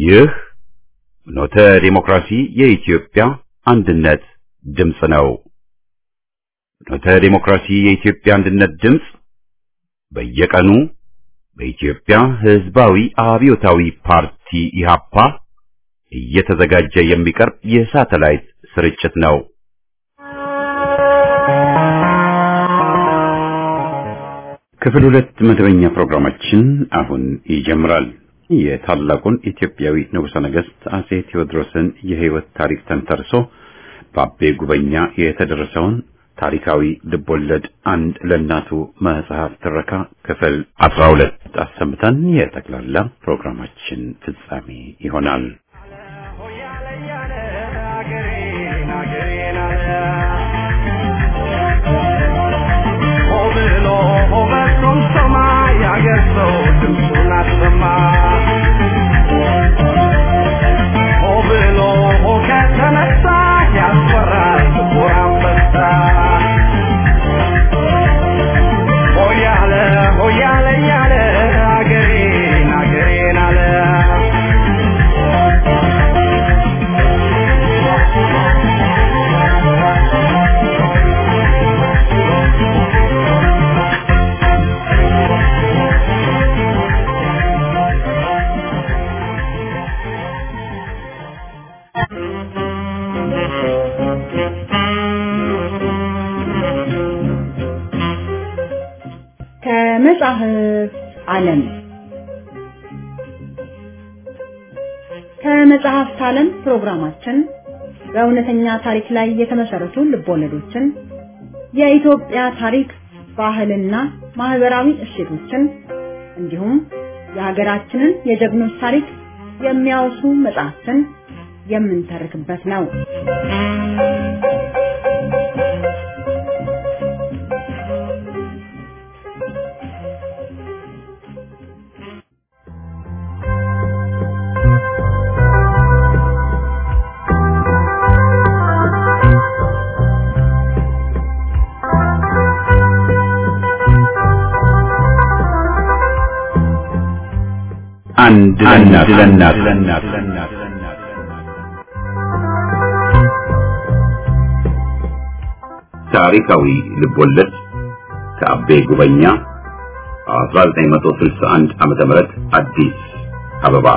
ይህ ኖተ ዲሞክራሲ የኢትዮጵያ አንድነት ድምጽ ነው። ኖተ ዲሞክራሲ የኢትዮጵያ አንድነት ድምጽ በየቀኑ በኢትዮጵያ ሕዝባዊ አብዮታዊ ፓርቲ ኢህአፓ እየተዘጋጀ የሚቀርብ የሳተላይት ስርጭት ነው። ክፍል 2 መደበኛ ፕሮግራማችን አሁን ይጀምራል። የታላቁን ኢትዮጵያዊ ንጉሠ ነገሥት አጼ ቴዎድሮስን የሕይወት ታሪክ ተንተርሶ በአቤ ጉበኛ የተደረሰውን ታሪካዊ ልቦለድ አንድ ለእናቱ መጽሐፍ ትረካ ክፍል 12 አሰምተን የጠቅላላ ፕሮግራማችን ፍጻሜ ይሆናል። ከመጽሐፍት ዓለም ፕሮግራማችን በእውነተኛ ታሪክ ላይ የተመሰረቱ ልቦለዶችን፣ የኢትዮጵያ ታሪክ፣ ባህልና ማህበራዊ እሴቶችን እንዲሁም የሀገራችንን የጀግኖች ታሪክ የሚያወሱ መጽሐፍትን የምንተርክበት ነው። አንድ ለእናት ታሪካዊ ልቦለድ ከአቤ ጉበኛ 1961 ዓመተ ምህረት አዲስ አበባ።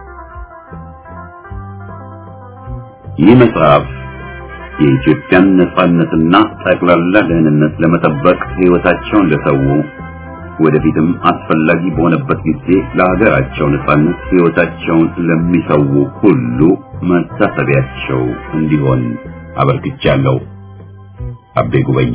ይህ መጽሐፍ የኢትዮጵያን ነጻነትና ጠቅላላ ደህንነት ለመጠበቅ ሕይወታቸውን ለሰው ወደፊትም አስፈላጊ በሆነበት ጊዜ ለሀገራቸው ነጻነት ሕይወታቸውን ለሚሰው ሁሉ መታሰቢያቸው እንዲሆን አበርክቻለሁ። አቤ ጉበኛ።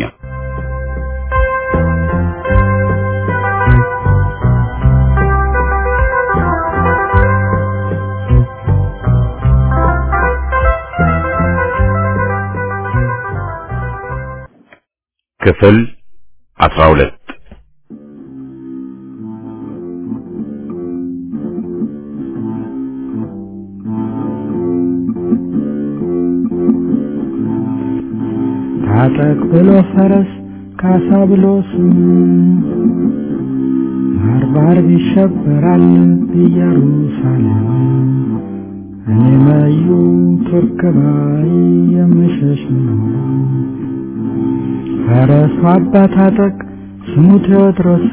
ክፍል 12 ታጠቅ ብሎ ፈረስ ካሳ ብሎ ስም ባርባር ይሸበራል ኢየሩሳሌም። እኔ ማዩ ቱርክ ባይ የምሸሽ ነው። ፈረሱ አባ ታጠቅ ስሙ ቴዎድሮስ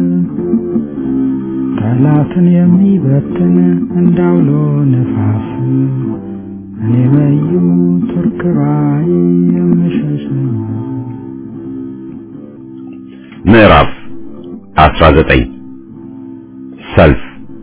ጠላትን የሚበትን እንዳውሎ ነፋስ። እኔ ማዩ ቱርክ ባይ የምሸሽ ነው። ምዕራፍ 19 ሰልፍ።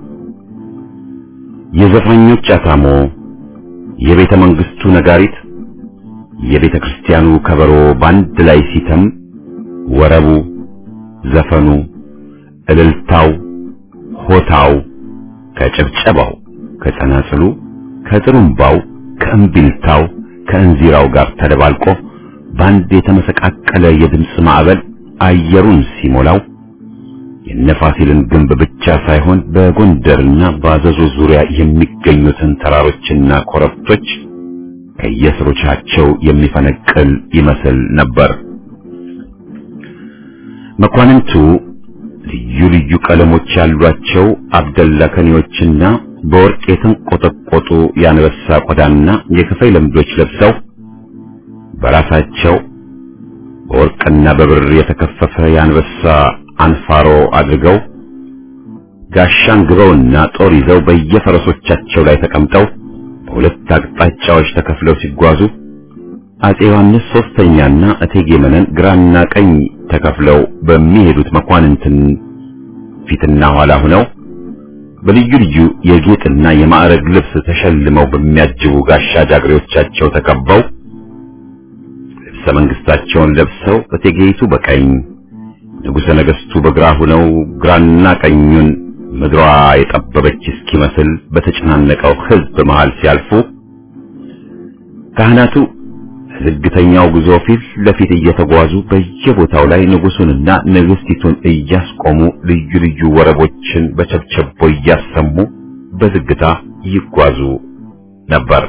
የዘፋኞች አታሞ፣ የቤተ መንግስቱ ነጋሪት፣ የቤተ ክርስቲያኑ ከበሮ ባንድ ላይ ሲተም፣ ወረቡ፣ ዘፈኑ፣ እልልታው፣ ሆታው ከጭብጨባው፣ ከጸናጽሉ፣ ከጥሩምባው፣ ከእምቢልታው፣ ከእንዚራው ጋር ተደባልቆ ባንድ የተመሰቃቀለ የድምጽ ማዕበል አየሩን ሲሞላው የነፋሲልን ግንብ ብቻ ሳይሆን በጎንደርና በአዘዞ ዙሪያ የሚገኙትን ተራሮችና ኮረብቶች ከየስሮቻቸው የሚፈነቅል ይመስል ነበር። መኳንንቱ ልዩ ልዩ ቀለሞች ያሏቸው አብደላ ከኔዎችና በወርቅ የተንቆጠቆጡ የአንበሳ ቆዳና የከፋይ ለምዶች ለብሰው በራሳቸው በወርቅና በብር የተከፈፈ የአንበሳ አንፋሮ አድርገው ጋሻን ግበውና ጦር ይዘው በየፈረሶቻቸው ላይ ተቀምጠው በሁለት አቅጣጫዎች ተከፍለው ሲጓዙ አጼ ዮሐንስ ሶስተኛና እቴጌ መነን ግራና ቀኝ ተከፍለው በሚሄዱት መኳንንትን ፊትና ኋላ ሆነው በልዩ ልዩ የጌጥና የማዕረግ ልብስ ተሸልመው በሚያጅቡ ጋሻ ጃግሬዎቻቸው ተከበው ልብሰ መንግስታቸውን ለብሰው እቴጌይቱ በቀኝ ንጉሠ ነገሥቱ በግራ ሆነው ግራና ቀኙን ምድሯ የጠበበች እስኪመስል በተጨናነቀው ሕዝብ መሃል ሲያልፉ ካህናቱ ዝግተኛው ጉዞ ፊት ለፊት እየተጓዙ በየቦታው ላይ ንጉሱንና ንግስቲቱን እያስቆሙ ልዩ ልዩ ወረቦችን በቸብቸቦ እያሰሙ በዝግታ ይጓዙ ነበር።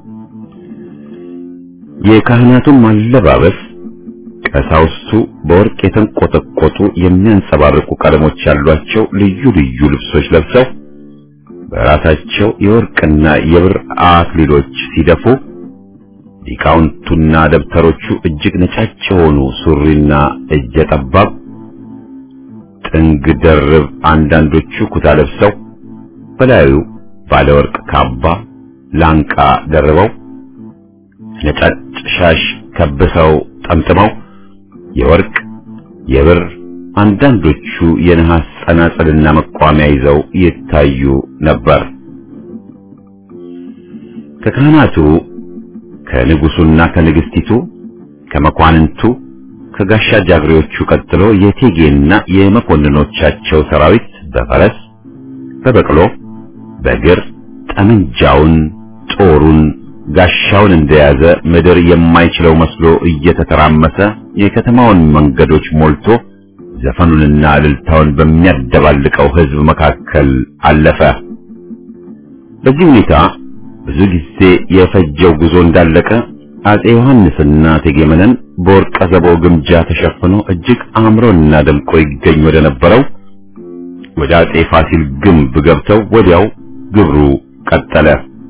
የካህናቱም አለባበስ ቀሳውስቱ በወርቅ የተንቆጠቆጡ የሚያንጸባርቁ ቀለሞች ያሏቸው ልዩ ልዩ ልብሶች ለብሰው በራሳቸው የወርቅና የብር አክሊሎች ሲደፉ ሊቃውንቱና ደብተሮቹ እጅግ ነጫጭ የሆኑ ሱሪና እጀ ጠባብ ጥንግ ደርብ አንዳንዶቹ ኩታ ለብሰው በላዩ ባለወርቅ ካባ ላንቃ ደርበው ነጫጭ ሻሽ ከብሰው ጠምጥመው የወርቅ የብር አንዳንዶቹ የነሐስ ጸናጽልና መቋሚያ ይዘው ይታዩ ነበር። ከካህናቱ ከንጉሱና ከንግስቲቱ ከመኳንንቱ ከጋሻ ጃግሬዎቹ ቀጥሎ የቴጌና የመኮንኖቻቸው ሰራዊት በፈረስ በበቅሎ በእግር ጠመንጃውን ጦሩን ጋሻውን እንደያዘ ምድር የማይችለው መስሎ እየተተራመሰ የከተማውን መንገዶች ሞልቶ ዘፈኑንና እልልታውን በሚያደባልቀው ሕዝብ መካከል አለፈ። በዚህ ሁኔታ ብዙ ጊዜ የፈጀው ጉዞ እንዳለቀ አጼ ዮሐንስና እቴጌ መነን በወርቀ ዘቦ ግምጃ ተሸፍኖ እጅግ አምሮና ደምቆ ይገኝ ወደ ነበረው ወደ አጼ ፋሲል ግንብ ገብተው ወዲያው ግብሩ ቀጠለ።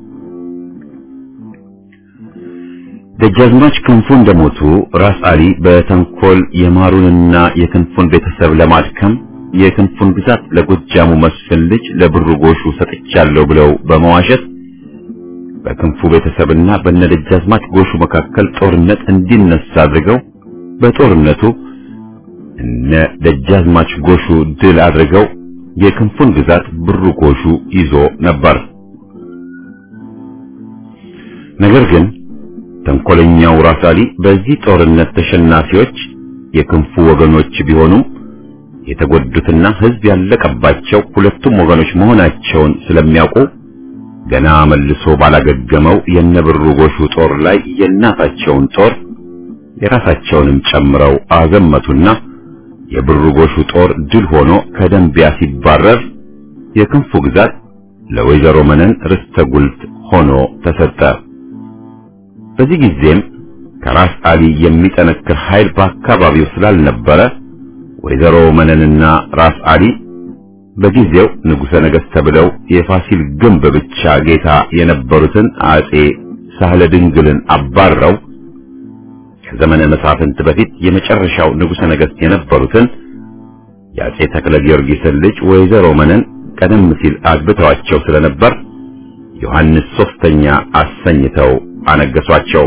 ደጃዝማች ክንፉ እንደሞቱ ራስ አሊ በተንኮል የማሩንና የክንፉን ቤተሰብ ለማድከም የክንፉን ግዛት ለጎጃሙ መስፍን ልጅ ለብሩ ጎሹ ሰጥቻለሁ ብለው በመዋሸት በክንፉ ቤተሰብና በነደጃዝማች ጎሹ መካከል ጦርነት እንዲነሳ አድርገው በጦርነቱ እነ ደጃዝማች ጎሹ ድል አድርገው የክንፉን ግዛት ብሩ ጎሹ ይዞ ነበር። ነገር ግን ተንኮለኛው ራስ አሊ በዚህ ጦርነት ተሸናፊዎች የክንፉ ወገኖች ቢሆኑም የተጎዱትና ሕዝብ ያለቀባቸው ሁለቱም ወገኖች መሆናቸውን ስለሚያውቁ ገና መልሶ ባላገገመው የነብሩ ጎሹ ጦር ላይ የናታቸውን ጦር የራሳቸውንም ጨምረው አዘመቱና የብሩ ጎሹ ጦር ድል ሆኖ ከደንቢያ ሲባረር የክንፉ ግዛት ለወይዘሮ መነን ርስተ ጉልት ሆኖ ተሰጠ። በዚህ ጊዜም ከራስ አሊ የሚጠነክር ኃይል በአካባቢው ስላልነበረ ወይዘሮ መነንና ራስ አሊ በጊዜው ንጉሠ ነገሥት ተብለው የፋሲል ግንብ ብቻ ጌታ የነበሩትን አጼ ሳህለ ድንግልን አባረው ከዘመነ መሳፍንት በፊት የመጨረሻው ንጉሠ ነገሥት የነበሩትን የአጼ ተክለ ጊዮርጊስን ልጅ ወይዘሮ መነን ቀደም ሲል አግብተዋቸው ስለነበር ዮሐንስ ሶስተኛ አሰኝተው አነገሷቸው።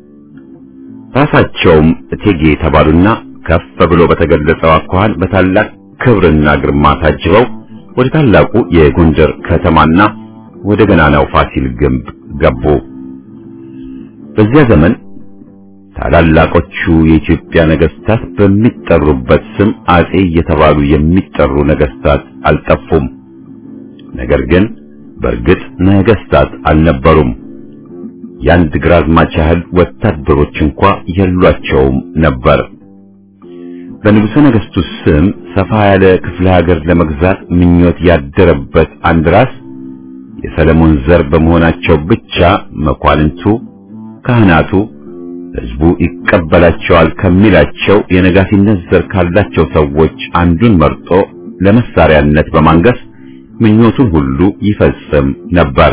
ራሳቸውም እቴጌ ተባሉና ከፍ ብሎ በተገለጸው አኳኋን በታላቅ ክብርና ግርማ ታጅበው ወደ ታላቁ የጎንደር ከተማና ወደ ገናናው ፋሲል ግንብ ገቡ። በዚያ ዘመን ታላላቆቹ የኢትዮጵያ ነገስታት በሚጠሩበት ስም አጼ እየተባሉ የሚጠሩ ነገስታት አልጠፉም። ነገር ግን በእርግጥ ነገስታት አልነበሩም። የአንድ ግራዝማች ያህል ወታደሮች እንኳ የሏቸውም ነበር። በንጉሠ ነገሥቱ ስም ሰፋ ያለ ክፍለ ሀገር ለመግዛት ምኞት ያደረበት አንድ ራስ የሰለሞን ዘር በመሆናቸው ብቻ መኳንንቱ፣ ካህናቱ ሕዝቡ ይቀበላቸዋል ከሚላቸው የነጋሲነት ዘር ካላቸው ሰዎች አንዱን መርጦ ለመሳሪያነት በማንገስ ምኞቱን ሁሉ ይፈጽም ነበር።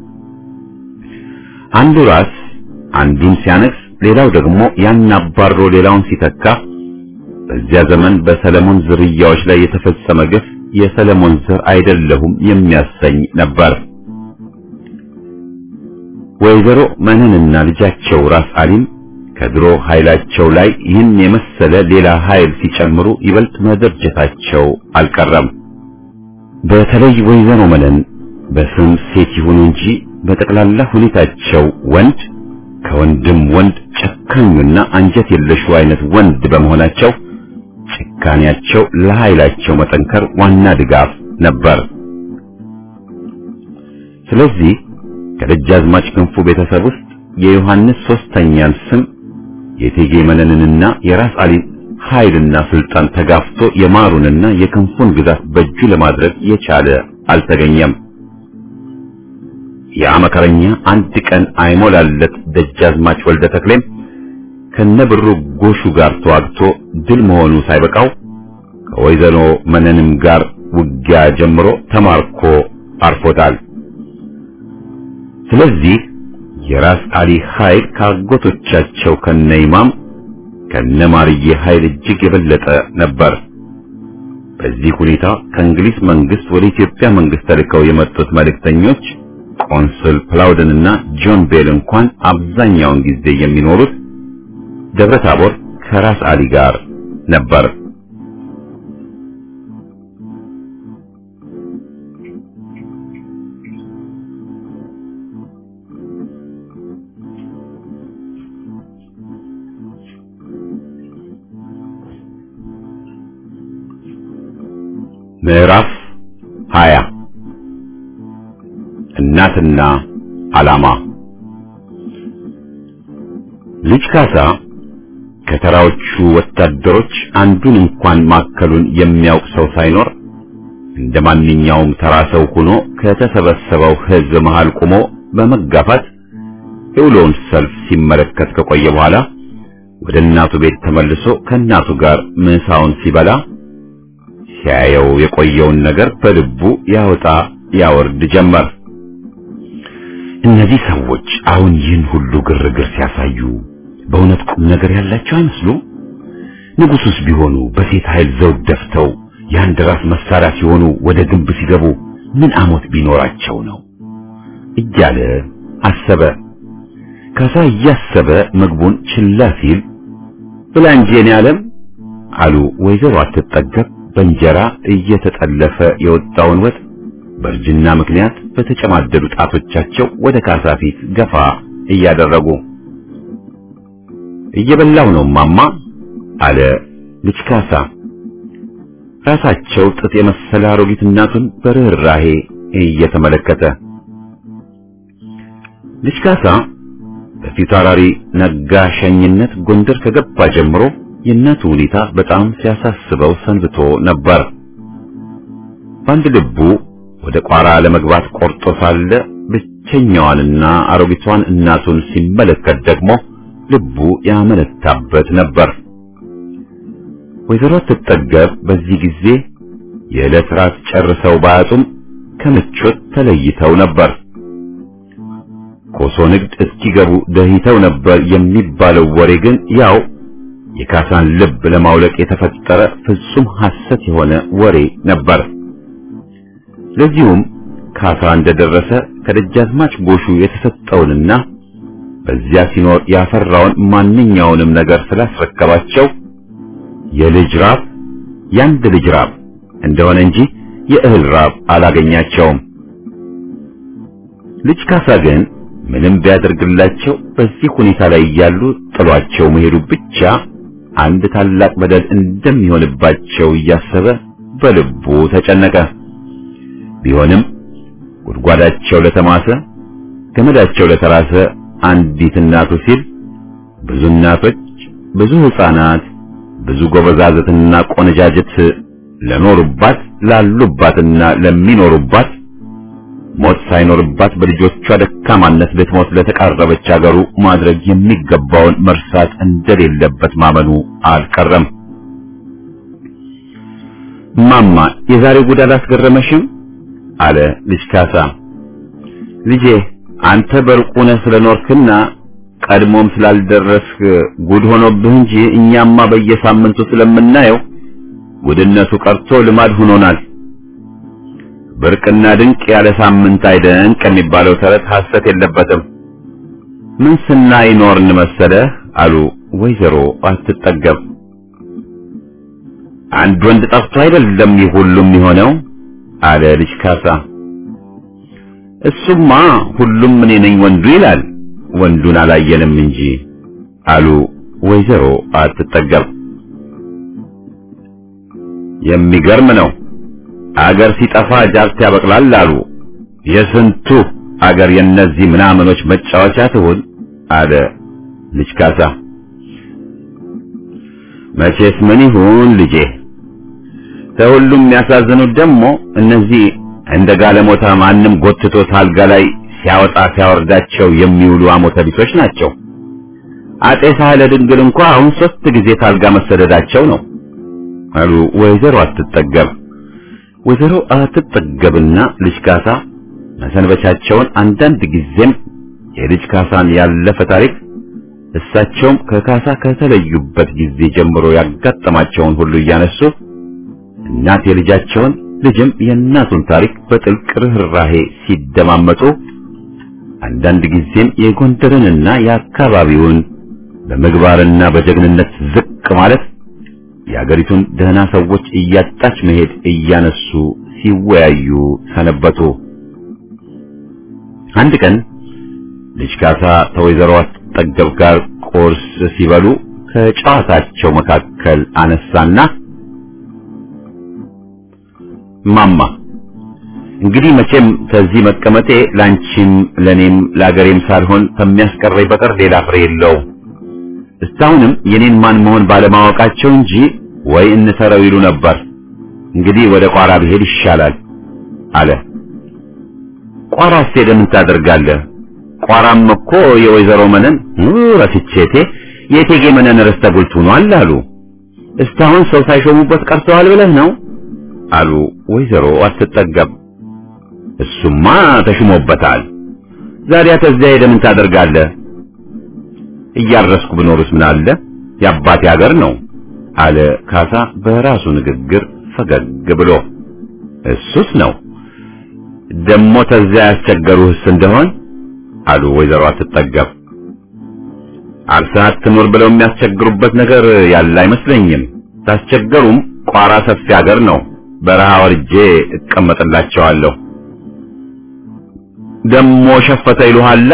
አንዱ ራስ አንዱን ሲያነግስ፣ ሌላው ደግሞ ያን አባሮ ሌላውን ሲተካ በዚያ ዘመን በሰለሞን ዝርያዎች ላይ የተፈጸመ ግፍ የሰለሞን ዘር አይደለሁም የሚያሰኝ ነበር። ወይዘሮ መነንና ልጃቸው ራስ አሊም ከድሮ ኃይላቸው ላይ ይህን የመሰለ ሌላ ኃይል ሲጨምሩ ይበልጥ መደርጀታቸው አልቀረም። በተለይ ወይዘሮ መነን በስም ሴት ይሁኑ እንጂ በጠቅላላ ሁኔታቸው ወንድ ከወንድም ወንድ ጨካኙና አንጀት የለሹ አይነት ወንድ በመሆናቸው ጭካኔያቸው ለኃይላቸው መጠንከር ዋና ድጋፍ ነበር። ስለዚህ ከደጃዝማች ክንፉ ቤተሰብ ውስጥ የዮሐንስ ሶስተኛን ስም የእቴጌ መነንንና የራስ አሊን ኃይልና ስልጣን ተጋፍቶ የማሩንና የክንፉን ግዛት በእጁ ለማድረግ የቻለ አልተገኘም። ያ መከረኛ አንድ ቀን አይሞላለት ደጃዝማች ወልደ ተክሌም ከነብሩ ጎሹ ጋር ተዋግቶ ድል መሆኑ ሳይበቃው ከወይዘሮ መነንም ጋር ውጊያ ጀምሮ ተማርኮ አርፎታል። ስለዚህ የራስ አሊ ኃይል ካጎቶቻቸው ከነይማም ከነማርዬ ኃይል እጅግ የበለጠ ነበር። በዚህ ሁኔታ ከእንግሊዝ መንግስት ወደ ኢትዮጵያ መንግስት ተልከው የመጡት መልእክተኞች ቆንስል ፕላውደንና ጆን ቤል እንኳን አብዛኛውን ጊዜ የሚኖሩት ደብረ ታቦር ከራስ አሊ ጋር ነበር። ምዕራፍ 20 እናትና ዓላማ። ልጅ ካሳ ከተራዎቹ ወታደሮች አንዱን እንኳን ማከሉን የሚያውቅ ሰው ሳይኖር እንደማንኛውም ተራ ሰው ሆኖ ከተሰበሰበው ሕዝብ መሃል ቆሞ በመጋፋት የውሎውን ሰልፍ ሲመለከት ከቆየ በኋላ ወደ እናቱ ቤት ተመልሶ ከእናቱ ጋር ምሳውን ሲበላ ሲያየው የቆየውን ነገር በልቡ ያወጣ ያወርድ ጀመር። እነዚህ ሰዎች አሁን ይህን ሁሉ ግርግር ሲያሳዩ በእውነት ቁም ነገር ያላቸው አይመስሉ? ንጉሱስ ቢሆኑ በሴት ኃይል ዘውድ ደፍተው የአንድ ራስ መሳሪያ ሲሆኑ ወደ ግንብ ሲገቡ ምን አሞት ቢኖራቸው ነው እያለ አሰበ። ካሳ እያሰበ ምግቡን ችላ ሲል ብላ እንጂ የኔ ዓለም አሉ ወይዘሮ አትጠገብ በእንጀራ እየተጠለፈ የወጣውን ወጥ በእርጅና ምክንያት በተጨማደዱ ጣቶቻቸው ወደ ካሳ ፊት ገፋ እያደረጉ። እየበላው ነው ማማ አለ ልጅ ካሳ። ራሳቸው ጥጥ የመሰለ አሮጊት እናቱን በርህራሄ እየተመለከተ። ልጅ ካሳ በፊታውራሪ ነጋ ሸኝነት ጎንደር ከገባ ጀምሮ የእናቱ ሁኔታ በጣም ሲያሳስበው ሰንብቶ ነበር። በአንድ ልቡ ወደ ቋራ ለመግባት ቆርጦ ሳለ ብቸኛዋንና አሮጊቷን እናቱን ሲመለከት ደግሞ ልቡ ያመነታበት ነበር። ወይዘሮ ትጠገብ በዚህ ጊዜ የዕለት ራት ጨርሰው ባያጡም ከምቾት ተለይተው ነበር። ኮሶ ንግድ እስኪገቡ ደህይተው ነበር የሚባለው ወሬ ግን ያው የካሳን ልብ ለማውለቅ የተፈጠረ ፍጹም ሐሰት የሆነ ወሬ ነበር። ለዚሁም ካሳ እንደደረሰ ከደጃዝማች ጎሹ የተሰጠውንና በዚያ ሲኖር ያፈራውን ማንኛውንም ነገር ስላስረከባቸው የልጅ ራብ ያንድ ልጅ ራብ እንደሆነ እንጂ የእህል ራብ አላገኛቸውም። ልጅ ካሳ ግን ምንም ቢያደርግላቸው በዚህ ሁኔታ ላይ ያሉ ጥሏቸው መሄዱ ብቻ አንድ ታላቅ በደል እንደሚሆንባቸው እያሰበ በልቡ ተጨነቀ። ቢሆንም ጉድጓዳቸው ለተማሰ ገመዳቸው ለተራሰ አንዲት እናቱ ሲል ብዙ እናቶች፣ ብዙ ሕፃናት፣ ብዙ ጎበዛዝትና ቆነጃጅት ለኖሩባት ላሉባትና ለሚኖሩባት ሞት ሳይኖርባት በልጆቿ ደካማነት ልትሞት ለተቃረበች አገሩ ማድረግ የሚገባውን መርሳት እንደሌለበት ማመኑ አልቀረም። ማማ የዛሬ ጉድ አላስገረመሽም? አለ ልጅ ካሳ። ልጄ አንተ በርቁነ ስለኖርክና ቀድሞም ስላልደረስክ ጉድ ሆኖብህ እንጂ እኛማ በየሳምንቱ ስለምናየው ጉድነቱ ቀርቶ ልማድ ሆኖናል። ብርቅና ድንቅ ያለ ሳምንት አይደንቅ የሚባለው ተረት ሐሰት የለበትም። ምን ስናይ ኖርን መሰለህ አሉ ወይዘሮ አትጠገብ። አንድ ወንድ ጠፍቶ አይደለም ይህ ሁሉም የሆነው አለ ልጅ ካሳ። እሱማ ሁሉም እኔ ነኝ ወንዱ ይላል፣ ወንዱን አላየንም እንጂ አሉ ወይዘሮ አትጠገብ። የሚገርም ነው፣ አገር ሲጠፋ ጃርት ያበቅላል አሉ። የስንቱ አገር የነዚህ ምናምኖች መጫወቻ ትሁን አለ ልጅ ካሳ። መቼስ ምን ይሁን ልጄ፣ ከሁሉም የሚያሳዝኑት ደግሞ እነዚህ እንደ ጋለሞታ ማንም ጎትቶ ታልጋ ላይ ሲያወጣ ሲያወርዳቸው የሚውሉ አሞተ ቢሶች ናቸው። አጤ ሳህለ ድንግል እንኳን አሁን 3 ጊዜ ታልጋ መሰደዳቸው ነው አሉ ወይዘሮ አትጠገብ። ወይዘሮ አትጠገብና ልጅ ካሳ መሰንበቻቸውን አንዳንድ ጊዜም የልጅ ካሳን ያለፈ ታሪክ እሳቸውም ከካሳ ከተለዩበት ጊዜ ጀምሮ ያጋጠማቸውን ሁሉ እያነሱ እናት የልጃቸውን ልጅም የእናቱን ታሪክ በጥልቅ ርህራሄ ሲደማመጡ አንዳንድ ጊዜም የጎንደርንና የአካባቢውን በምግባርና በጀግንነት ዝቅ ማለት የአገሪቱን ደህና ሰዎች እያጣች መሄድ እያነሱ ሲወያዩ ሰነበቱ። አንድ ቀን ልጅ ካሳ ከወይዘሮ አትጠገብ ጋር ቁርስ ሲበሉ ከጨዋታቸው መካከል አነሳና ማማ እንግዲህ መቼም ከዚህ መቀመጤ ላንቺም ለኔም ለአገሬም ሳልሆን ከሚያስቀረኝ በቀር ሌላ ፍሬ የለውም። እስካሁንም የኔን ማን መሆን ባለማወቃቸው እንጂ ወይ እንሰረው ይሉ ነበር። እንግዲህ ወደ ቋራ ብሄድ ይሻላል አለ። ቋራስ ሄደህ ምን ታደርጋለህ? ቋራም እኮ የወይዘሮ መነን ረስቼቴ የቴጌ መነን ርስተ ጉልት ሆኗል አሉ። እስካሁን ሰው ሳይሾሙበት ቀርተዋል ብለህ ነው አሉ ወይዘሮ አትጠገብ። እሱማ ተሽሞበታል። ዛሬ ተዚያ ሄደህ ምን ታደርጋለህ? እያረስኩ ብኖርስ ምን አለ? የአባቴ ሀገር ነው አለ ካሳ በራሱ ንግግር ፈገግ ብሎ። እሱስ ነው ደሞ ተዚያ ያስቸገሩህስ እንደሆን አሉ ወይዘሮ አትጠገብ። አርሰናት ትኖር ብለው የሚያስቸግሩበት ነገር ያለ አይመስለኝም። ታስቸገሩም ቋራ ሰፊ ሀገር ነው፣ በረሃ ወርጄ እቀመጥላቸዋለሁ። ደሞ ሸፈተ ይሉሃላ።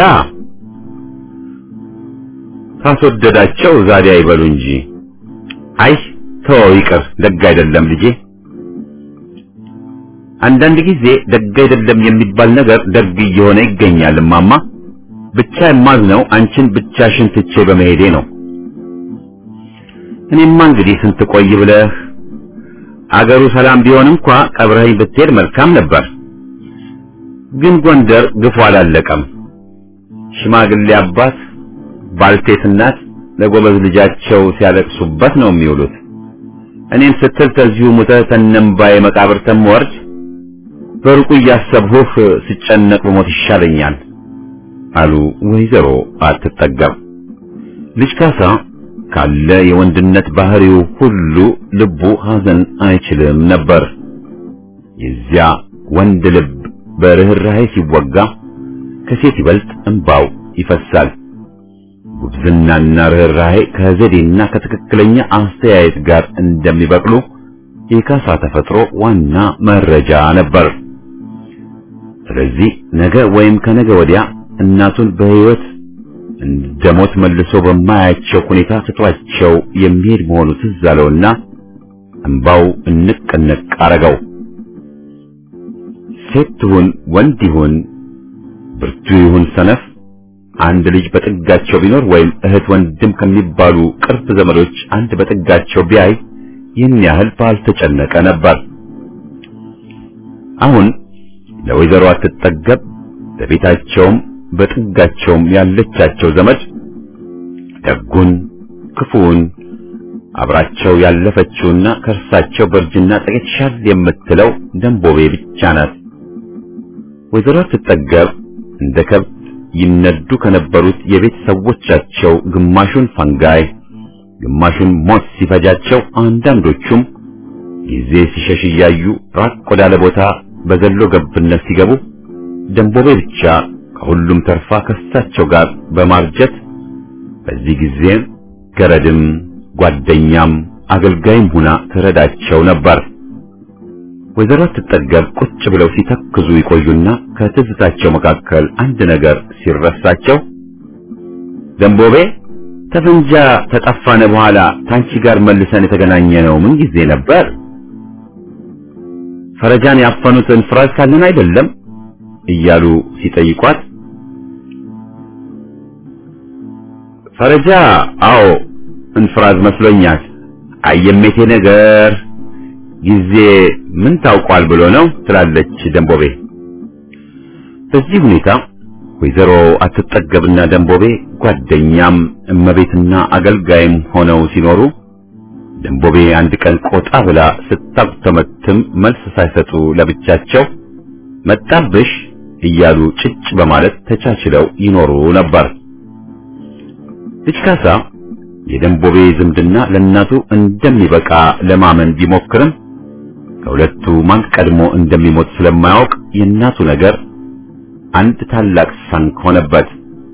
ካስወደዳቸው ዛሬ አይበሉ እንጂ። አይ ተው ይቅር፣ ደግ አይደለም ልጄ። አንዳንድ ጊዜ ደግ አይደለም የሚባል ነገር ደግ እየሆነ ይገኛል እማማ። ብቻ የማዝነው አንቺን ብቻሽን ትቼ በመሄዴ ነው። እኔማ እንግዲህ ስንት ቆይ ብለህ አገሩ ሰላም ቢሆን እንኳን ቀብረኸኝ ብትሄድ መልካም ነበር። ግን ጎንደር ግፉ አላለቀም። ሽማግሌ አባት ባልቴት እናት ለጎበዝ ልጃቸው ሲያለቅሱበት ነው የሚውሉት። እኔን ስትል ተዚሁ ሙተህ ተነምባዬ መቃብር ተምወርድ በሩቁ እያሰብሁህ ስጨነቅ በሞት ይሻለኛል አሉ ወይዘሮ አትጠገብ። ልጅ ካሳ ካለ የወንድነት ባህሪው ሁሉ ልቡ ሐዘን አይችልም ነበር። የዚያ ወንድ ልብ በርህራሄ ሲወጋ ከሴት ይበልጥ እንባው ይፈሳል። ጉብዝናና ርህራሄ ከዘዴና ከትክክለኛ አስተያየት ጋር እንደሚበቅሉ የካሳ ተፈጥሮ ዋና መረጃ ነበር። ስለዚህ ነገ ወይም ከነገ ወዲያ እናቱን በሕይወት እንደሞት መልሶ በማያቸው ሁኔታ ትቷቸው የሚሄድ መሆኑ ትዝ አለውና እንባው እንቅ አረገው። ሴት ይሁን ወንድ ይሁን ብርቱ ይሁን ሰነፍ አንድ ልጅ በጥጋቸው ቢኖር ወይም እህት ወንድም ከሚባሉ ቅርብ ዘመዶች አንድ በጥጋቸው ቢያይ ይህን ያህል ባልተጨነቀ ነበር። አሁን ለወይዘሮ አትጠገብ በቤታቸውም በጥጋቸውም ያለቻቸው ዘመድ ደጉን ክፉን አብራቸው ያለፈችውና ከርሳቸው በርጅና ጥቂት ሻል የምትለው ደንቦቤ ብቻ ናት። ወይዘሮ አትጠገብ እንደ ከብት ይነዱ ከነበሩት የቤት ሰዎቻቸው ግማሹን ፈንጋይ ግማሹን ሞት ሲፈጃቸው አንዳንዶቹም ጊዜ ሲሸሽ እያዩ ራቅ ወዳለ ቦታ በዘሎ ገብነት ሲገቡ ደንቦቤ ብቻ ከሁሉም ተርፋ ከሳቸው ጋር በማርጀት በዚህ ጊዜ ገረድም ጓደኛም አገልጋይም ሆና ትረዳቸው ነበር። ወይዘሮ አትጠገብ ቁጭ ብለው ሲተክዙ ይቆዩና ከትዝታቸው መካከል አንድ ነገር ሲረሳቸው ደንቦቤ ተፈንጃ ተጠፋነ በኋላ ታንቺ ጋር መልሰን የተገናኘነው ምን ጊዜ ነበር? ፈረጃን ያፈኑትን ፍራዝ ካለን አይደለም እያሉ ሲጠይቋት ፈረጃ አዎ እንፍራዝ መስሎኛል። አየሜቴ ነገር ጊዜ ምን ታውቋል ብሎ ነው ትላለች ደንቦቤ። በዚህ ሁኔታ ወይዘሮ አትጠገብና ደንቦቤ ጓደኛም እመቤትና አገልጋይም ሆነው ሲኖሩ ደንቦቤ አንድ ቀን ቆጣ ብላ ስታጉተመትም መልስ ሳይሰጡ ለብቻቸው መጣብሽ እያሉ ጭጭ በማለት ተቻችለው ይኖሩ ነበር። ልጅ ካሳ የደንቦቤ ዝምድና ለእናቱ እንደሚበቃ ለማመን ቢሞክርም ከሁለቱ ማን ቀድሞ እንደሚሞት ስለማያውቅ የእናቱ ነገር አንድ ታላቅ ሳንክ ሆነበት።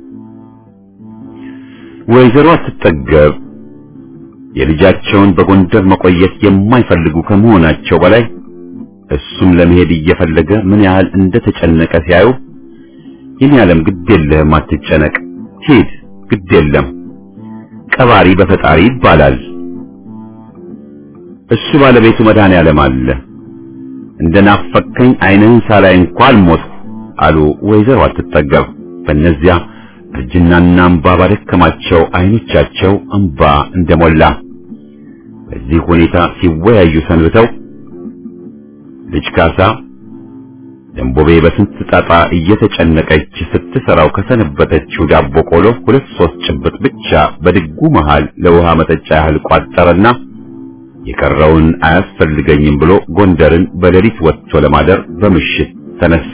ወይዘሮ አትጠገብ የልጃቸውን በጎንደር መቆየት የማይፈልጉ ከመሆናቸው በላይ እሱም ለመሄድ እየፈለገ ምን ያህል እንደተጨነቀ ሲያዩ የኔ ዓለም ግድ የለህም አትጨነቅ፣ ሂድ ግድ የለም ቀባሪ በፈጣሪ ይባላል፣ እሱ ባለቤቱ መድኃኔዓለም አለ፣ እንደናፈከኝ ዓይንህን ሳላይ እንኳን ሞትኩ አሉ ወይዘሮ አትጠገብ በእነዚያ እርጅናና እንባ ባደከማቸው ዓይኖቻቸው እንባ እንደሞላ። በዚህ ሁኔታ ሲወያዩ ሰንብተው ልጅ ካሳ ደንቦቤ በስንት ጣጣ እየተጨነቀች ስትሰራው ከሰነበተችው ዳቦ ቆሎ 2-3 ጭብጥ ብቻ በድጉ መሃል ለውሃ መጠጫ ያህል ቋጠረና የቀረውን አያስፈልገኝም ብሎ ጎንደርን በሌሊት ወጥቶ ለማደር በምሽት ተነሳ።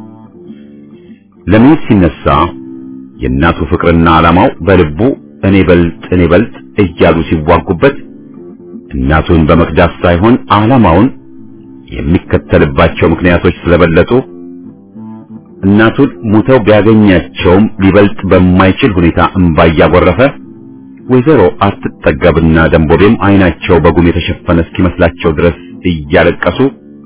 ለምን ሲነሳ የእናቱ ፍቅርና ዓላማው በልቡ እኔ በልጥ እያሉ ሲዋጉበት እናቱን በመክዳት ሳይሆን ዓላማውን የሚከተልባቸው ምክንያቶች ስለበለጡ እናቱን ሙተው ቢያገኛቸውም ሊበልጥ በማይችል ሁኔታ እንባ እያጎረፈ ወይዘሮ አትጠገብና ደንቦቤም ዓይናቸው በጉም የተሸፈነ እስኪመስላቸው ድረስ እያለቀሱ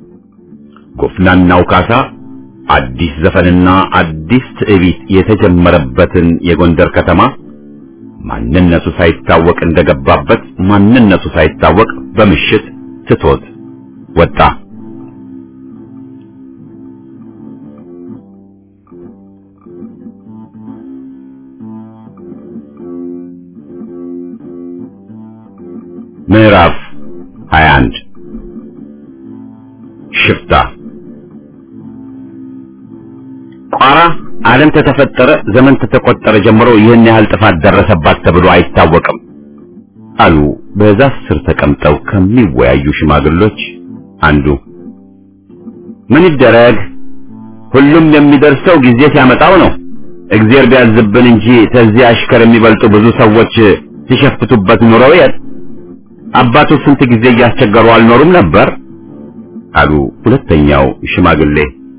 ጎፍናናው ካሳ አዲስ ዘፈንና አዲስ ትዕቢት የተጀመረበትን የጎንደር ከተማ ማንነቱ ሳይታወቅ እንደገባበት ማንነቱ ሳይታወቅ በምሽት ትቶት ወጣ። ምዕራፍ 21 ሽፍታ። ቋራ ዓለም ተተፈጠረ ዘመን ተተቆጠረ ጀምሮ ይህን ያህል ጥፋት ደረሰባት ተብሎ አይታወቅም አሉ በዛፍ ስር ተቀምጠው ከሚወያዩ ሽማግሎች አንዱ። ምን ይደረግ ሁሉም የሚደርሰው ጊዜ ሲያመጣው ነው። እግዚአብሔር ቢያዝብን እንጂ ተዚህ አሽከር የሚበልጡ ብዙ ሰዎች ሲሸፍቱበት ኑረው አባቱ ስንት ጊዜ እያስቸገሩ አልኖሩም ነበር አሉ ሁለተኛው ሽማግሌ።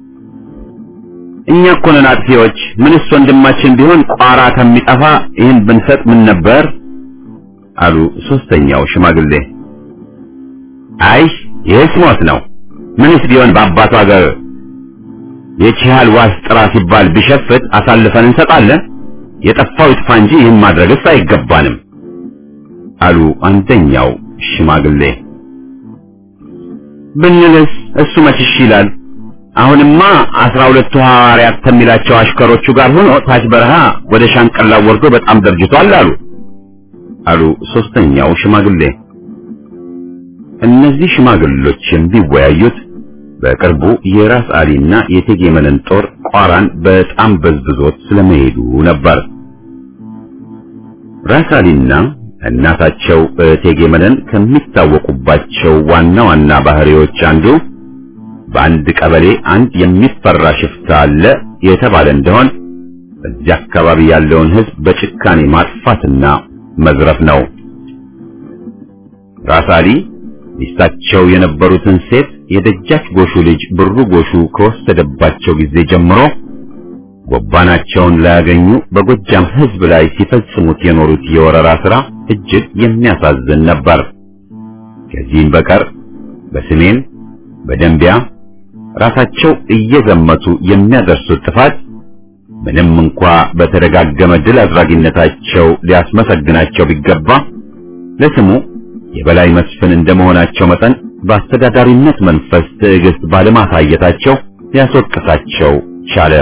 እኛ እኮ ነን አጥፊዎች፣ ምንስ ወንድማችን ቢሆን ቋራ ከሚጠፋ ይህን ብንሰጥ ምን ነበር አሉ ሶስተኛው ሽማግሌ። አይ ይህስ ሞት ነው፣ ምንስ ቢሆን በአባቱ ሀገር የቺሃል ዋስ ጥራ ሲባል ቢሸፍት አሳልፈን እንሰጣለን፣ የጠፋው ይጥፋ እንጂ ይህን ማድረግስ አይገባንም አሉ አንደኛው ሽማግሌ። ብንልስ እሱ መችሽ ይላል፣ አሁንማ 12 ሐዋርያት ከሚላቸው አሽከሮቹ ጋር ሆኖ ታች በረሃ ወደ ሻንቀላ ወርዶ በጣም ደርጅቷል አሉ ሶስተኛው ሽማግሌ። እነዚህ ሽማግሌዎች ቢወያዩት በቅርቡ የራስ አሊና የቴጌ መነን ጦር ቋራን በጣም በዝብዞት ስለመሄዱ ነበር። ራስ አሊና እናታቸው እቴጌ መነን ከሚታወቁባቸው ዋና ባህሪዎች አንዱ በአንድ ቀበሌ አንድ የሚፈራ ሽፍታ አለ የተባለ እንደሆን በዚያ አካባቢ ያለውን ሕዝብ በጭካኔ ማጥፋትና መዝረፍ ነው። ራስ አሊ ሚስታቸው የነበሩትን ሴት የደጃች ጎሹ ልጅ ብሩ ጎሹ ከወሰደባቸው ጊዜ ጀምሮ ጎባናቸውን ላያገኙ በጎጃም ሕዝብ ላይ ሲፈጽሙት የኖሩት የወረራ ሥራ እጅግ የሚያሳዝን ነበር። ከዚህም በቀር በሰሜን በደንቢያ ራሳቸው እየዘመቱ የሚያደርሱት ጥፋት ምንም እንኳ በተደጋገመ ድል አድራጊነታቸው ሊያስመሰግናቸው ቢገባ ለስሙ የበላይ መስፍን እንደመሆናቸው መጠን በአስተዳዳሪነት መንፈስ ትዕግስት ባለማሳየታቸው ሊያስወቅሳቸው ቻለ።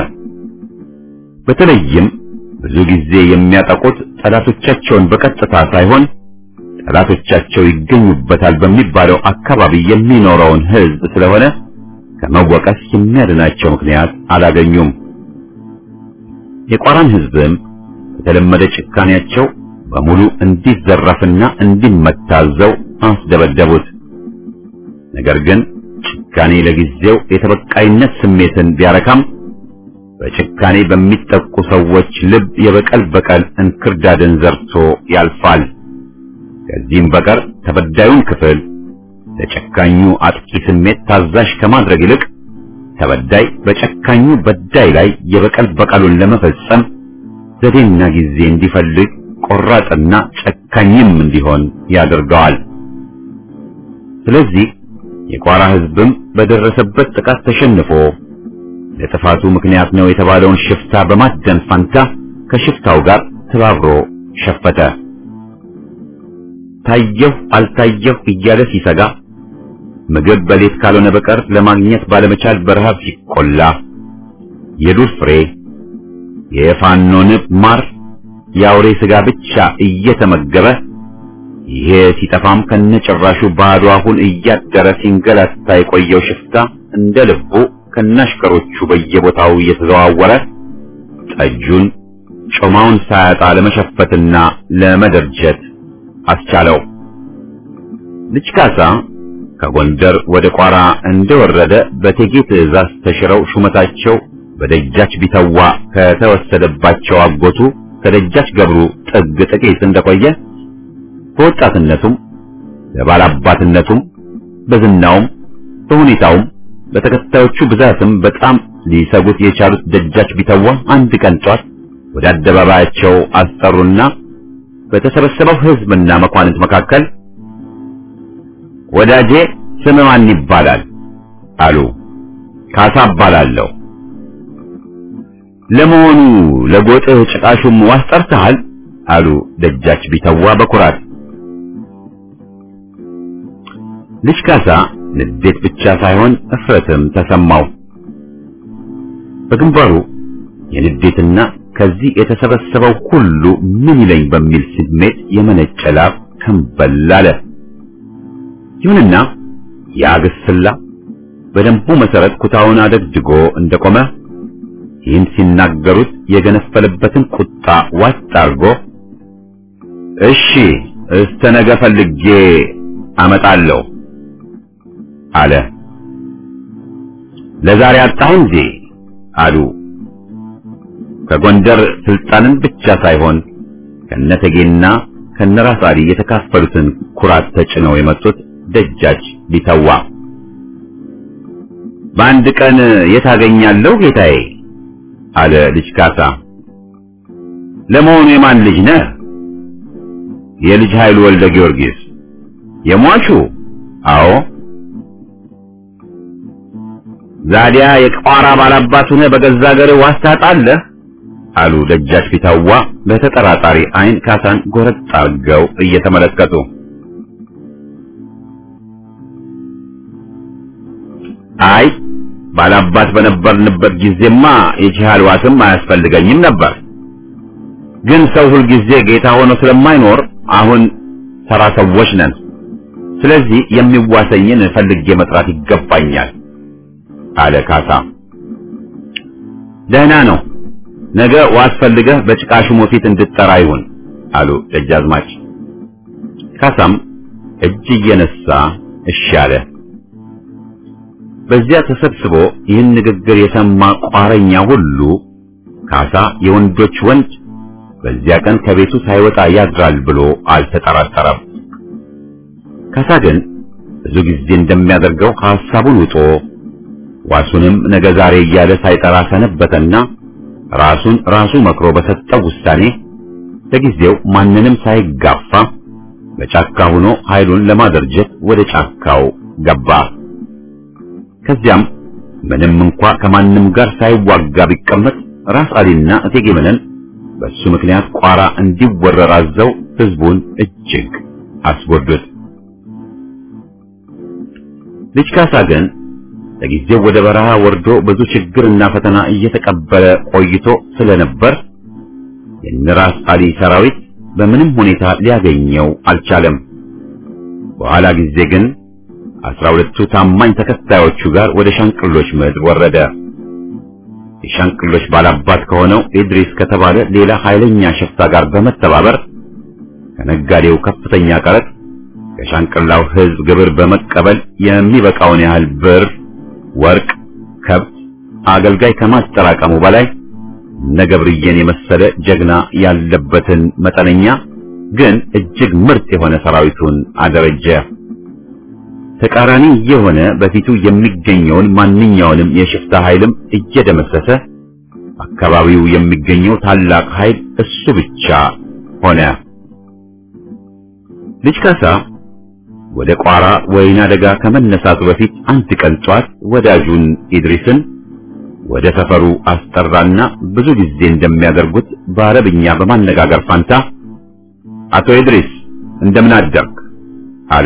በተለይም ብዙ ጊዜ የሚያጠቁት ጠላቶቻቸውን በቀጥታ ሳይሆን ጠላቶቻቸው ይገኙበታል በሚባለው አካባቢ የሚኖረውን ሕዝብ ስለሆነ ከመወቀስ የሚያድናቸው ምክንያት አላገኙም። የቋራን ሕዝብም የተለመደ ጭካኔያቸው በሙሉ እንዲዘረፍና እንዲመታዘው አስደበደቡት። ነገር ግን ጭካኔ ለጊዜው የተበቃይነት ስሜትን ቢያረካም በጭካኔ በሚጠቁ ሰዎች ልብ የበቀል እንክርዳድን ዘርቶ ያልፋል። ከዚህም በቀር ተበዳዩን ክፍል ለጨካኙ አጥቂ ስሜት ታዛዥ ከማድረግ ይልቅ ተበዳይ በጨካኙ በዳይ ላይ የበቀሉን ለመፈጸም ዘዴና ጊዜ እንዲፈልግ ቆራጥና ጨካኝም እንዲሆን ያደርገዋል። ስለዚህ የቋራ ሕዝብም በደረሰበት ጥቃት ተሸንፎ ለጥፋቱ ምክንያት ነው የተባለውን ሽፍታ በማደን ፋንታ ከሽፍታው ጋር ተባብሮ ሸፈተ። ታየሁ አልታየሁ እያለ ሲሰጋ ምግብ በሌት ካልሆነ በቀር ለማግኘት ባለመቻል በረሃብ ሲቆላ የዱር ፍሬ የፋኖ ንብ ማር የአውሬ ስጋ ብቻ እየተመገበ ይሄ ሲጠፋም ከነጭራሹ ባዶ አሁን እያደረ ሲንገላታ የቆየው ሽፍታ እንደ ልቡ ከናሽከሮቹ በየቦታው እየተዘዋወረ ጠጁን ጮማውን ሳያጣ ለመሸፈትና ለመደርጀት አስቻለው። ልጅ ካሳ ከጎንደር ወደ ቋራ እንደወረደ በቴጌ ትዕዛዝ ተሽረው ሹመታቸው በደጃች ቢተዋ ከተወሰደባቸው አጎቱ ከደጃች ገብሩ ጥግ ጥቂት እንደቆየ በወጣትነቱም በባላባትነቱም በዝናውም በሁኔታውም በተከታዮቹ ብዛትም በጣም ሊሰጉት የቻሉት ደጃች ቢተዋ አንድ ቀን ጧት ወደ አደባባያቸው አስጠሩና በተሰበሰበው ሕዝብና መኳንንት መካከል ወዳጄ ስም ማን ይባላል አሉ። ካሳ እባላለሁ። ለመሆኑ ለጎጥህ ጭቃሹም ዋስ ጠርተሃል አሉ ደጃች ቢተዋ በኩራት። ልጅ ካሳ ንዴት ብቻ ሳይሆን እፍረትም ተሰማው። በግንባሩ የንዴትና ከዚህ የተሰበሰበው ሁሉ ምን ይለኝ በሚል ስሜት የመነጨ ላብ ከንበል አለ። ይሁንና ያግስላ በደንቡ መሰረት ኩታውን አደግድጎ እንደቆመ ይህን ሲናገሩት የገነፈለበትን ቁጣ ዋጥ አርጎ እሺ እስከ ነገ ፈልጌ አመጣለሁ አለ። ለዛሬ አጣሁ እንዴ አሉ። ከጎንደር ስልጣንን ብቻ ሳይሆን ከነተጌና ከነራስ አሊ የተካፈሉትን ኩራት ተጭነው የመጡት ደጃች ቢተዋ በአንድ ቀን የታገኛለሁ ጌታዬ አለ ልጅ ካሳ። ለመሆኑ የማን ልጅ ነህ? የልጅ ኃይሉ ወልደ ጊዮርጊስ። የሟቹ? አዎ። ዛዲያ የቋራ ባላባት ሆነ በገዛ ሀገር ዋስ ታጣለህ አሉ ደጃች ቢተዋ በተጠራጣሪ አይን ካሳን ጎረጥ አርገው እየተመለከቱ። አይ ባላባት በነበርንበት ጊዜማ የጂሃል ዋስም አያስፈልገኝም ነበር። ግን ሰው ሁሉ ጊዜ ጌታ ሆኖ ስለማይኖር አሁን ተራ ሰዎች ነን። ስለዚህ የሚዋሰኝን ፈልጌ መጥራት ይገባኛል አለ ካሳ። ደህና ነው፣ ነገ ዋስ ፈልገህ በጭቃሹሙ ፊት እንድትጠራ ይሁን አሉ ደጃዝማች። ካሳም እጅ እየነሳ እሺ አለ። በዚያ ተሰብስቦ ይህን ንግግር የሰማ ቋረኛ ሁሉ ካሳ የወንዶች ወንድ በዚያ ቀን ከቤቱ ሳይወጣ ያድራል ብሎ አልተጠራጠረም። ካሳ ግን ብዙ ጊዜ እንደሚያደርገው ሐሳቡን ውጦ ዋሱንም ነገ ዛሬ እያለ ሳይጠራ ሰነበተና ራሱን ራሱ መክሮ በሰጠው ውሳኔ ለጊዜው ማንንም ሳይጋፋ በጫካ ሆኖ ኃይሉን ለማደራጀት ወደ ጫካው ገባ። ከዚያም ምንም እንኳ ከማንም ጋር ሳይዋጋ ቢቀመጥ ራስ አሊና እቴጌ መነን በሱ ምክንያት ቋራ እንዲወረር አዘው ህዝቡን እጅግ አስጎዱት። ልጅ ካሳ ግን ለጊዜው ወደ በረሃ ወርዶ ብዙ ችግርና ፈተና እየተቀበለ ቆይቶ ስለነበር የነራስ አሊ ሰራዊት በምንም ሁኔታ ሊያገኘው አልቻለም። በኋላ ጊዜ ግን 12ቱ ታማኝ ተከታዮቹ ጋር ወደ ሻንቅሎች ምድር ወረደ። የሻንቅሎች ባላባት ከሆነው ኢድሪስ ከተባለ ሌላ ኃይለኛ ሽፍታ ጋር በመተባበር ከነጋዴው ከፍተኛ ቀረጥ ከሻንቅላው ህዝብ ግብር በመቀበል የሚበቃውን ያህል ብር፣ ወርቅ፣ ከብት፣ አገልጋይ ከማጠራቀሙ በላይ ነገብርዬን የመሰለ ጀግና ያለበትን መጠነኛ ግን እጅግ ምርጥ የሆነ ሰራዊቱን አደረጀ። ተቃራኒ የሆነ በፊቱ የሚገኘውን ማንኛውንም የሽፍታ ኃይልም እየደመሰሰ አካባቢው የሚገኘው ታላቅ ኃይል እሱ ብቻ ሆነ። ልጅ ካሳ ወደ ቋራ ወይና ደጋ ከመነሳቱ በፊት አንድ ቀን ጧት ወዳጁን ኢድሪስን ወደ ሰፈሩ አስጠራና ብዙ ጊዜ እንደሚያደርጉት በአረብኛ በማነጋገር ፋንታ አቶ ኢድሪስ እንደምን አደርክ አለ።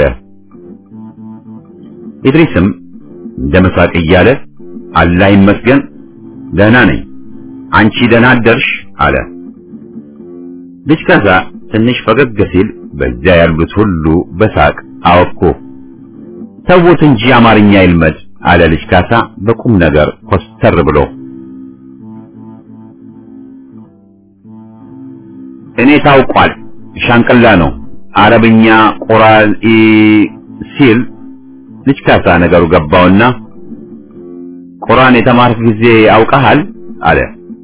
ኢድሪስም እንደመሳቅ እያለ አላህ ይመስገን ደህና ነኝ፣ አንቺ ደህና አደርሽ አለ። ልጅ ካሳ ትንሽ ፈገግ ሲል በዚያ ያሉት ሁሉ በሳቅ አወኩ። ተውት እንጂ አማርኛ ይልመድ አለ ልጅ ካሳ በቁም ነገር ኮስተር ብሎ። እኔ ታውቋል ሻንቅላ ነው አረብኛ ቁርአን ሲል ልጅ ካሳ ነገሩ ገባውና ቁርአን የተማርክ ጊዜ አውቀሃል አለ።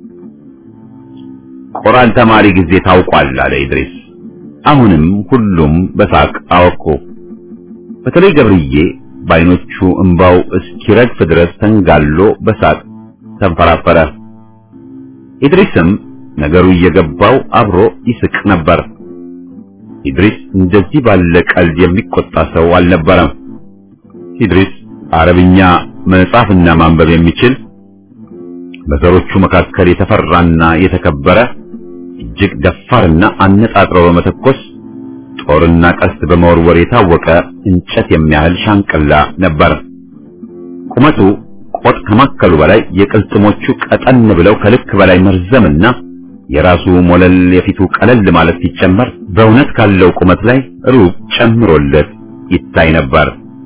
ቁርአን ተማሪ ጊዜ ታውቋል አለ ኢድሪስ። አሁንም ሁሉም በሳቅ አወኩ። በተለይ ገብርዬ በዓይኖቹ እንባው እስኪረግፍ ድረስ ተንጋሎ በሳቅ ተንፈራፈረ። ኢድሪስም ነገሩ እየገባው አብሮ ይስቅ ነበር። ኢድሪስ እንደዚህ ባለ ቀልድ የሚቆጣ ሰው አልነበረም። ኢድሪስ አረብኛ መጻፍና ማንበብ የሚችል በዘሮቹ መካከል የተፈራና የተከበረ እጅግ ደፋርና አነጣጥሮ በመተኮስ ጦርና ቀስት በመወርወር የታወቀ እንጨት የሚያህል ሻንቅላ ነበር። ቁመቱ ቆጥ ከማከሉ በላይ የቅልጥሞቹ ቀጠን ብለው ከልክ በላይ መርዘምና የራሱ ሞለል የፊቱ ቀለል ማለት ሲጨመር በእውነት ካለው ቁመት ላይ ሩብ ጨምሮለት ይታይ ነበር።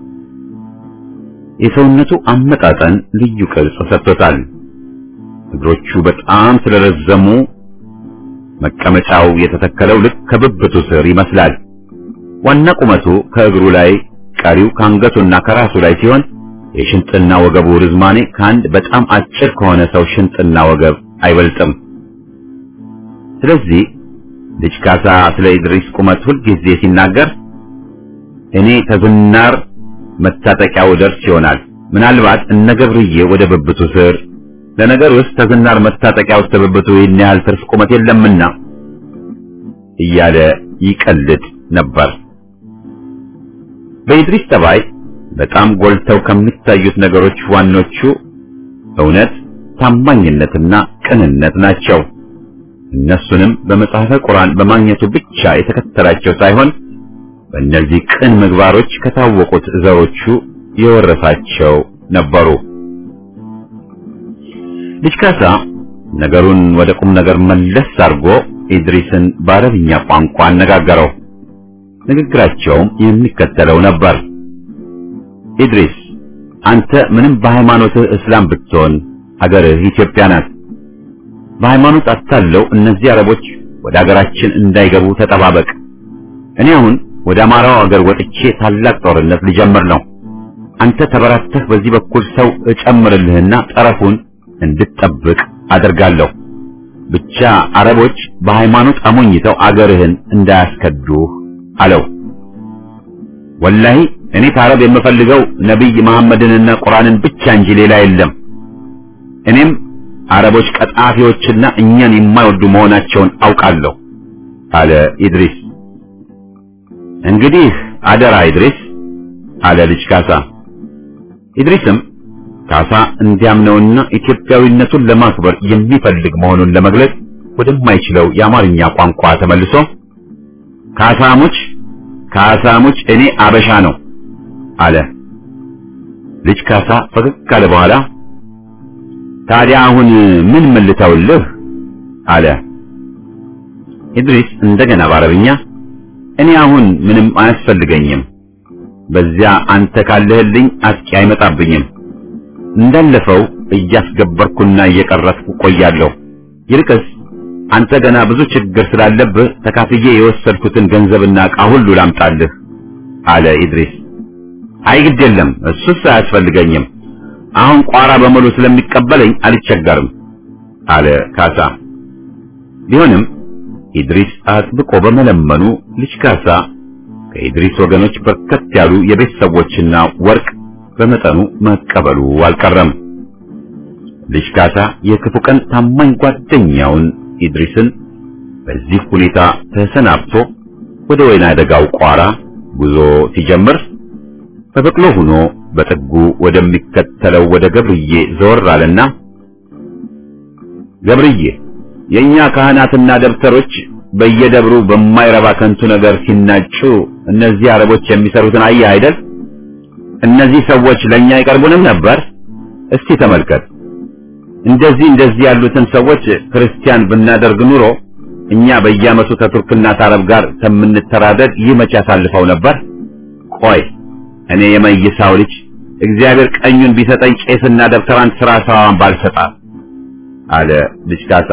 የሰውነቱ አመጣጠን ልዩ ቅርጽ ሰጥቶታል። እግሮቹ በጣም ስለረዘሙ መቀመጫው የተተከለው ልክ ከብብቱ ስር ይመስላል። ዋና ቁመቱ ከእግሩ ላይ፣ ቀሪው ከአንገቱና ከራሱ ላይ ሲሆን የሽንጥና ወገቡ ርዝማኔ ከአንድ በጣም አጭር ከሆነ ሰው ሽንጥና ወገብ አይበልጥም። ስለዚህ ልጅ ካሳ ስለ ኢድሪስ ቁመት ሁልጊዜ ሲናገር እኔ ተዝናር መታጠቂያው ደርስ ይሆናል፣ ምናልባት እነ ገብርዬ ወደ ብብቱ ስር፣ ለነገሩስ ተዝናር መታጠቂያው ተብብቱ ይህን ያህል ትርፍ ቁመት የለምና እያለ ይቀልድ ነበር። በኢድሪስ ጠባይ በጣም ጎልተው ከሚታዩት ነገሮች ዋኖቹ እውነት፣ ታማኝነትና ቅንነት ናቸው። እነሱንም በመጽሐፈ ቁርአን በማግኘቱ ብቻ የተከተላቸው ሳይሆን በእነዚህ ቅን ምግባሮች ከታወቁት ዘሮቹ የወረሳቸው ነበሩ። ልጅ ካሳ ነገሩን ወደ ቁም ነገር መለስ አድርጎ ኢድሪስን በአረብኛ ቋንቋ አነጋገረው። ንግግራቸውም የሚከተለው ነበር። ኢድሪስ፣ አንተ ምንም በሃይማኖትህ እስላም ብትሆን ሀገርህ ኢትዮጵያ ናት። በሃይማኖት አታለው እነዚህ አረቦች ወደ ሀገራችን እንዳይገቡ ተጠባበቅ። እኔ አሁን ወደ አማራው ሀገር ወጥቼ ታላቅ ጦርነት ልጀምር ነው። አንተ ተበራተህ በዚህ በኩል ሰው እጨምርልህና ጠረፉን እንድትጠብቅ አደርጋለሁ። ብቻ አረቦች በሃይማኖት አሞኝተው አገርህን እንዳያስከዱህ አለው። ወላሂ እኔ ከአረብ የምፈልገው ነብይ መሐመድንና ቁርአንን ብቻ እንጂ ሌላ የለም። እኔም አረቦች ቀጣፊዎችና እኛን የማይወዱ መሆናቸውን አውቃለሁ አለ ኢድሪስ። እንግዲህ አደራ ኢድሪስ አለ ልጅ ካሳ። ኢድሪስም ካሳ እንዲያምነውና ኢትዮጵያዊነቱን ለማክበር የሚፈልግ መሆኑን ለመግለጽ ወደማይችለው የአማርኛ ቋንቋ ተመልሶ ካሳሙች እኔ አበሻ ነው አለ። ልጅ ካሳ ፈገግ ካለ በኋላ ታዲያ አሁን ምን ልተውልህ አለ። ኢድሪስ እንደገና በአረብኛ እኔ አሁን ምንም አያስፈልገኝም፣ በዚያ አንተ ካለህልኝ አጥቂ አይመጣብኝም፣ እንዳለፈው እያስገበርኩና እየቀረጥኩ ቆያለሁ። ይልቅስ አንተ ገና ብዙ ችግር ስላለብህ ተካፍዬ የወሰድኩትን ገንዘብና ዕቃ ሁሉ ላምጣልህ አለ ኢድሪስ። አይ ግድ የለም እሱስ አያስፈልገኝም፣ አሁን ቋራ በሙሉ ስለሚቀበለኝ አልቸገርም አለ ካሳ። ቢሆንም ኢድሪስ አጥብቆ በመለመኑ ልጅ ካሳ ከኢድሪስ ወገኖች በርከት ያሉ የቤት ሰዎችና ወርቅ በመጠኑ መቀበሉ አልቀረም። ልጅ ካሳ የክፉ ቀን ታማኝ ጓደኛውን ኢድሪስን በዚህ ሁኔታ ተሰናብቶ ወደ ወይና ደጋው ቋራ ጉዞ ሲጀምር በበቅሎ ሆኖ በጥጉ ወደሚከተለው ወደ ገብርዬ ዘወር አለና ገብርዬ የኛ ካህናትና ደብተሮች በየደብሩ በማይረባ ከንቱ ነገር ሲናጩ እነዚህ አረቦች የሚሰሩትን አየህ አይደል? እነዚህ ሰዎች ለኛ ይቀርቡንም ነበር። እስቲ ተመልከት፣ እንደዚህ ያሉትን ሰዎች ክርስቲያን ብናደርግ ኑሮ እኛ በየዓመቱ ከቱርክና ከአረብ ጋር ከምንተራደድ ይህ መቼ ያሳልፈው ነበር? ቆይ እኔ የመይሳው ልጅ እግዚአብሔር ቀኙን ቢሰጠኝ ቄስና ደብተራን ስራ ሰዋን ባልሰጣ አለ ልጅ ካሳ።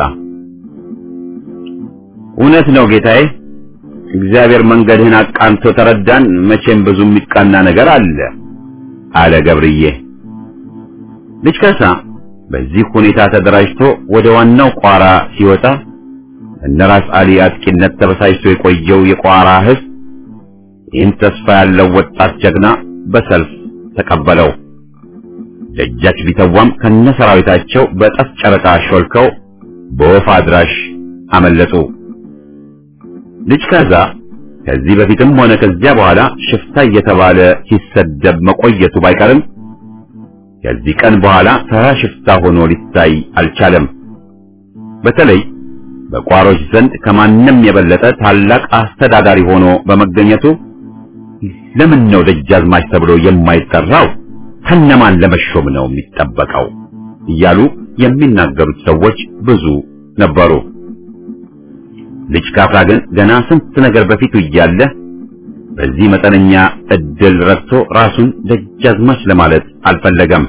እውነት ነው ጌታዬ፣ እግዚአብሔር መንገድህን አቃንቶ ተረዳን፣ መቼም ብዙ የሚቃና ነገር አለ ገብርዬ። ልጅ ካሳ በዚህ ሁኔታ ተደራጅቶ ወደ ዋናው ቋራ ሲወጣ እነራስ አሊ አጥቂነት ተበሳጭቶ የቆየው የቋራ ሕዝብ ይህን ተስፋ ያለው ወጣት ጀግና በሰልፍ ተቀበለው። ደጃች ቢተዋም ከነሰራዊታቸው በጠፍ ጨረቃ ሾልከው በወፍ አድራሽ አመለጡ። ልጅ ካሳ ከዚህ በፊትም ሆነ ከዚያ በኋላ ሽፍታ እየተባለ ሲሰደብ መቆየቱ ባይቀርም ከዚህ ቀን በኋላ ተራ ሽፍታ ሆኖ ሊታይ አልቻለም። በተለይ በቋሮች ዘንድ ከማንም የበለጠ ታላቅ አስተዳዳሪ ሆኖ በመገኘቱ ለምን ነው ደጃዝማች ተብሎ የማይጠራው? ከነማን ለመሾም ነው የሚጠበቀው? እያሉ የሚናገሩት ሰዎች ብዙ ነበሩ። ልጅ ካሳ ግን ገና ስንት ነገር በፊቱ እያለ በዚህ መጠነኛ እድል ረድቶ ራሱን ደጃዝማች ለማለት አልፈለገም።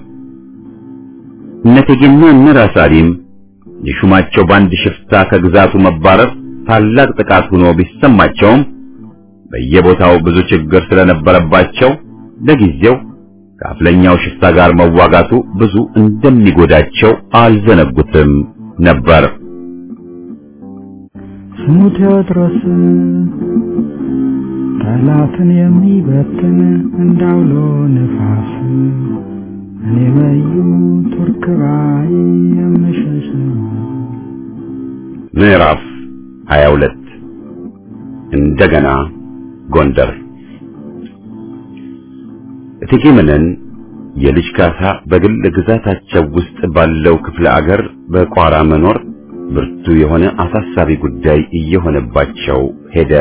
እነቴጌና እነራስ አሊም የሹማቸው ባንድ ሽፍታ ከግዛቱ መባረር ታላቅ ጥቃት ሆኖ ቢሰማቸውም በየቦታው ብዙ ችግር ስለነበረባቸው ለጊዜው ከአፍለኛው ሽፍታ ጋር መዋጋቱ ብዙ እንደሚጎዳቸው አልዘነጉትም ነበር። ስሙ ቴዎድሮስ ጠላትን የሚበትን እንዳውሎ ነፋስ እኔ መዩ ቱርክ ባይ የምሸሽ። ምዕራፍ 22 እንደገና ጎንደር። እቴጌ መነን የልጅ ካሳ በግል ግዛታቸው ውስጥ ባለው ክፍለ አገር በቋራ መኖር ብርቱ የሆነ አሳሳቢ ጉዳይ እየሆነባቸው ሄደ።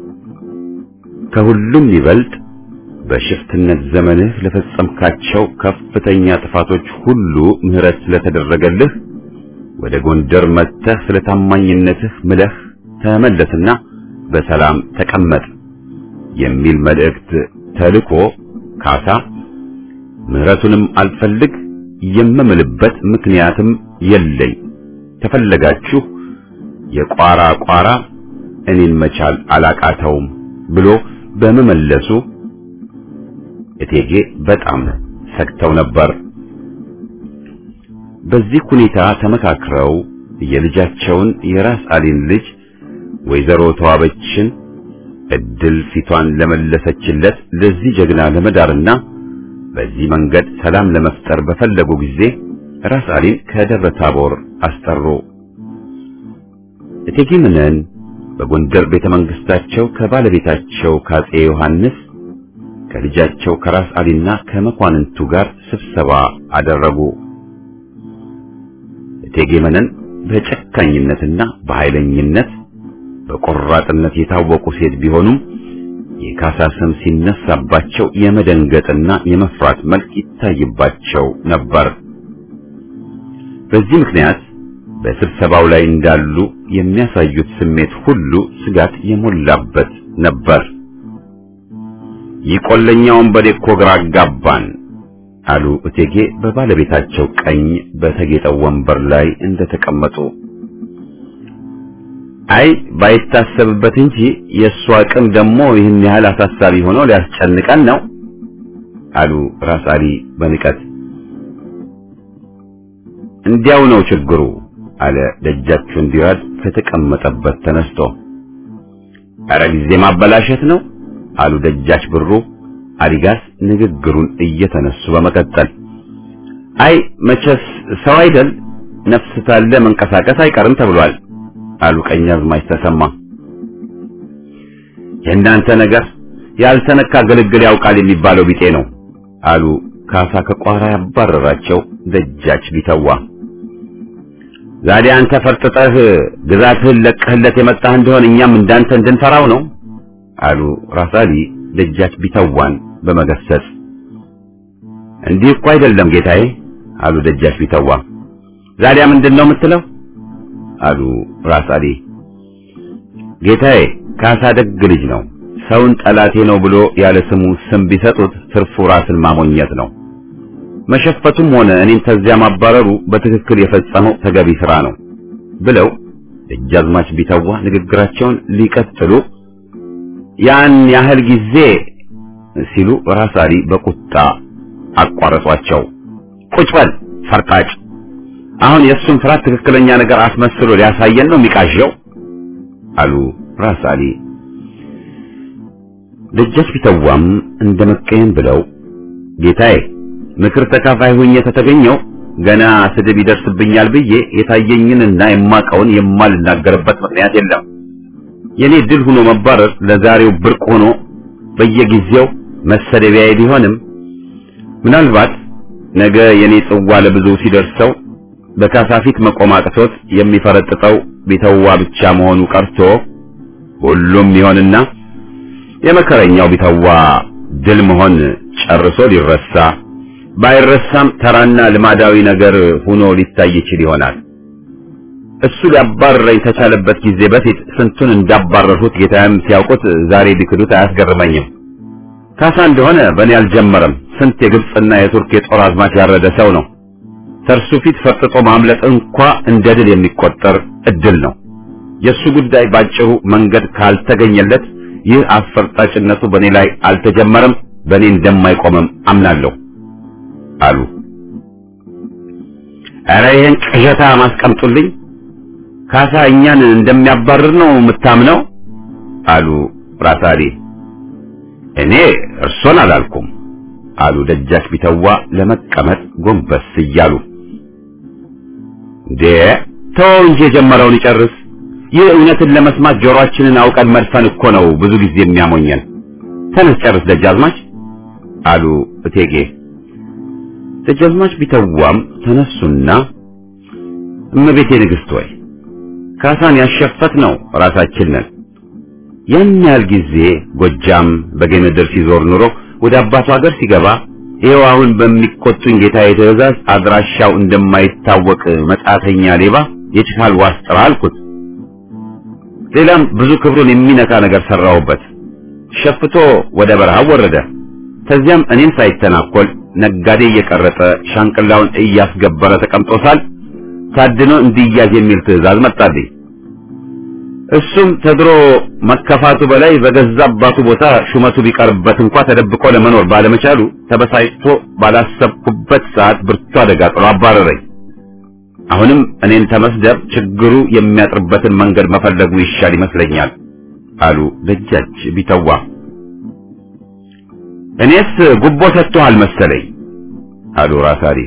ከሁሉም ይበልጥ በሽፍትነት ዘመንህ ለፈጸምካቸው ከፍተኛ ጥፋቶች ሁሉ ምህረት ስለተደረገልህ ወደ ጎንደር መጥተህ ስለታማኝነትህ ምለህ ተመለስና በሰላም ተቀመጥ የሚል መልእክት ተልኮ ካሳ ምህረቱንም አልፈልግ የምምልበት ምክንያትም የለኝ፣ ተፈለጋችሁ የቋራ እኔን መቻል አላቃተውም ብሎ በመመለሱ እቴጌ በጣም ሰግተው ነበር። በዚህ ሁኔታ ተመካክረው የልጃቸውን የራስ አሊን ልጅ ወይዘሮ ተዋበችን እድል ፊቷን ለመለሰችለት ለዚህ ጀግና ለመዳርና በዚህ መንገድ ሰላም ለመፍጠር በፈለጉ ጊዜ ራስ አሊን ከደብረ ታቦር አስጠሩ። እቴጌ መነን በጎንደር ቤተ መንግስታቸው ከባለቤታቸው ከአፄ ዮሐንስ ከልጃቸው ከራስ አሊና ከመኳንንቱ ጋር ስብሰባ አደረጉ። እቴጌ መነን በጨካኝነትና በኃይለኝነት በቆራጥነት የታወቁ ሴት ቢሆኑም የካሳ ስም ሲነሳባቸው የመደንገጥና የመፍራት መልክ ይታይባቸው ነበር። በዚህ ምክንያት በስብሰባው ላይ እንዳሉ የሚያሳዩት ስሜት ሁሉ ስጋት የሞላበት ነበር። ይቆለኛውን በደኮ ግራ አጋባን አሉ እቴጌ በባለቤታቸው ቀኝ በተጌጠው ወንበር ላይ እንደተቀመጡ። አይ ባይታሰብበት እንጂ የእሱ አቅም ደግሞ ይህን ያህል አሳሳቢ ሆኖ ሊያስጨንቀን ነው አሉ ራስ አሊ በንቀት። እንዲያው ነው ችግሩ አለ ደጃቹ እንዲራድ ከተቀመጠበት ተነስቶ። አረ ጊዜ ማበላሸት ነው አሉ ደጃች ብሩ አሊጋስ ንግግሩን እየተነሱ በመቀጠል። አይ መቼስ ሰው አይደል ነፍስ ታለ መንቀሳቀስ አይቀርም ተብሏል አሉ ቀኛዝማች ተሰማ። የእናንተ ነገር ያልተነካ ግልግል ያውቃል የሚባለው ቢጤ ነው አሉ ካሳ ከቋራ ያባረራቸው ደጃች ቢተዋ። ዛሬ አንተ ፈርጥጠህ ግዛትህን ለቀህለት የመጣህ እንደሆነ እኛም እንዳንተ እንድንፈራው ነው አሉ ራስ አሊ ደጃች ቢተዋን በመገሰጽ። እንዲህ እኮ አይደለም ጌታዬ አሉ ደጃች ቢተዋ። ዛሬ ምንድነው የምትለው አሉ ራስ አሊ። ጌታዬ ካሳ ደግ ልጅ ነው። ሰውን ጠላቴ ነው ብሎ ያለ ስሙ ስም ቢሰጡት ትርፉ ራስን ማሞኘት ነው። መሸፈቱም ሆነ እኔን ተዚያ ማባረሩ በትክክል የፈጸመው ተገቢ ስራ ነው ብለው ደጃዝማች ቢተዋ ንግግራቸውን ሊቀጥሉ ያን ያህል ጊዜ ሲሉ ራስ አሊ በቁጣ አቋረጧቸው። ቁጭ በል ፈርጣጭ፣ አሁን የእሱን ፍራት ትክክለኛ ነገር አስመስሎ ሊያሳየን ነው የሚቃዠው አሉ ራስ አሊ። ደጃች ቢተዋም እንደመቀየም ብለው ጌታዬ ምክር ተካፋይ ሆኜ ተተገኘው ገና ስድብ ይደርስብኛል ብዬ የታየኝንና የማቀውን የማልናገርበት ምክንያት የለም። የኔ ድል ሆኖ መባረር ለዛሬው ብርቅ ሆኖ በየጊዜው መሰደቢያዬ ቢሆንም ምናልባት ነገ የኔ ጽዋ ለብዙ ሲደርሰው በካሳ ፊት መቆም አቅቶት የሚፈረጥጠው ቢተዋ ብቻ መሆኑ ቀርቶ ሁሉም ይሆንና የመከረኛው ቢተዋ ድል መሆን ጨርሶ ሊረሳ ባይረሳም ተራና ልማዳዊ ነገር ሆኖ ሊታይ ይችል ይሆናል። እሱ ሊያባረረኝ ተቻለበት ጊዜ በፊት ስንቱን እንዳባረርሁት ጌታዬም ሲያውቁት ዛሬ ቢክዱት አያስገርመኝም። ካሳ እንደሆነ በእኔ አልጀመረም። ስንት የግብጽና የቱርክ የጦር አዝማች ያረደ ሰው ነው። ተርሱ ፊት ፈርጥጦ ማምለጥ እንኳ እንደ ድል የሚቆጠር እድል ነው። የሱ ጉዳይ ባጭሩ መንገድ ካልተገኘለት ይህ አስፈርጣጭነቱ በእኔ ላይ አልተጀመረም፣ በእኔ እንደማይቆምም አምናለሁ አሉ። ኧረ ይሄን ቅዠታ ማስቀምጡልኝ፣ ካሳ እኛን እንደሚያባርር ነው የምታምነው አሉ ራስ አሊ። እኔ እርሶን አላልኩም አሉ ደጃች ቢተዋ ለመቀመጥ ጎንበስ እያሉ። ተው እንጂ የጀመረውን ይጨርስ። ይህ እውነትን ለመስማት ጆሮአችንን አውቀን መድፈን እኮ ነው ብዙ ጊዜ የሚያሞኘን። ተነስ ጨርስ ደጃዝማች አሉ እቴጌ። ደጃዝማች ቢተዋም ተነሱና እመቤቴ ንግሥት ሆይ ካሳን ያሸፈት ነው ራሳችን ነን። ያን ያህል ጊዜ ጎጃም በጌምድር ሲዞር ኑሮ ወደ አባቱ ሀገር ሲገባ ይኸው አሁን በሚቆጡኝ ጌታዬ ትእዛዝ አድራሻው እንደማይታወቅ መጻተኛ ሌባ የችካል ዋስጥራ አልኩት። ሌላም ብዙ ክብሩን የሚነካ ነገር ሰራውበት። ሸፍቶ ወደ በረሃ ወረደ። ከዚያም እኔን ሳይተናኮል ነጋዴ እየቀረጠ ሻንቅላውን እያስገበረ ተቀምጦሳል ታድኖ እንዲያዝ የሚል ትእዛዝ መጣልኝ። እሱም ተድሮ መከፋቱ በላይ በገዛ አባቱ ቦታ ሹመቱ ቢቀርበት እንኳን ተደብቆ ለመኖር ባለመቻሉ ተበሳጭቶ ባላሰብኩበት ሰዓት ብርቱ አደጋ ጥሎ አባረረኝ። አሁንም እኔን ተመስደብ ችግሩ የሚያጥርበትን መንገድ መፈለጉ ይሻል ይመስለኛል አሉ ደጃች ቢተዋ። እኔስ ጉቦ ሰጥቷል መሰለኝ አሉ ራስ አሊ።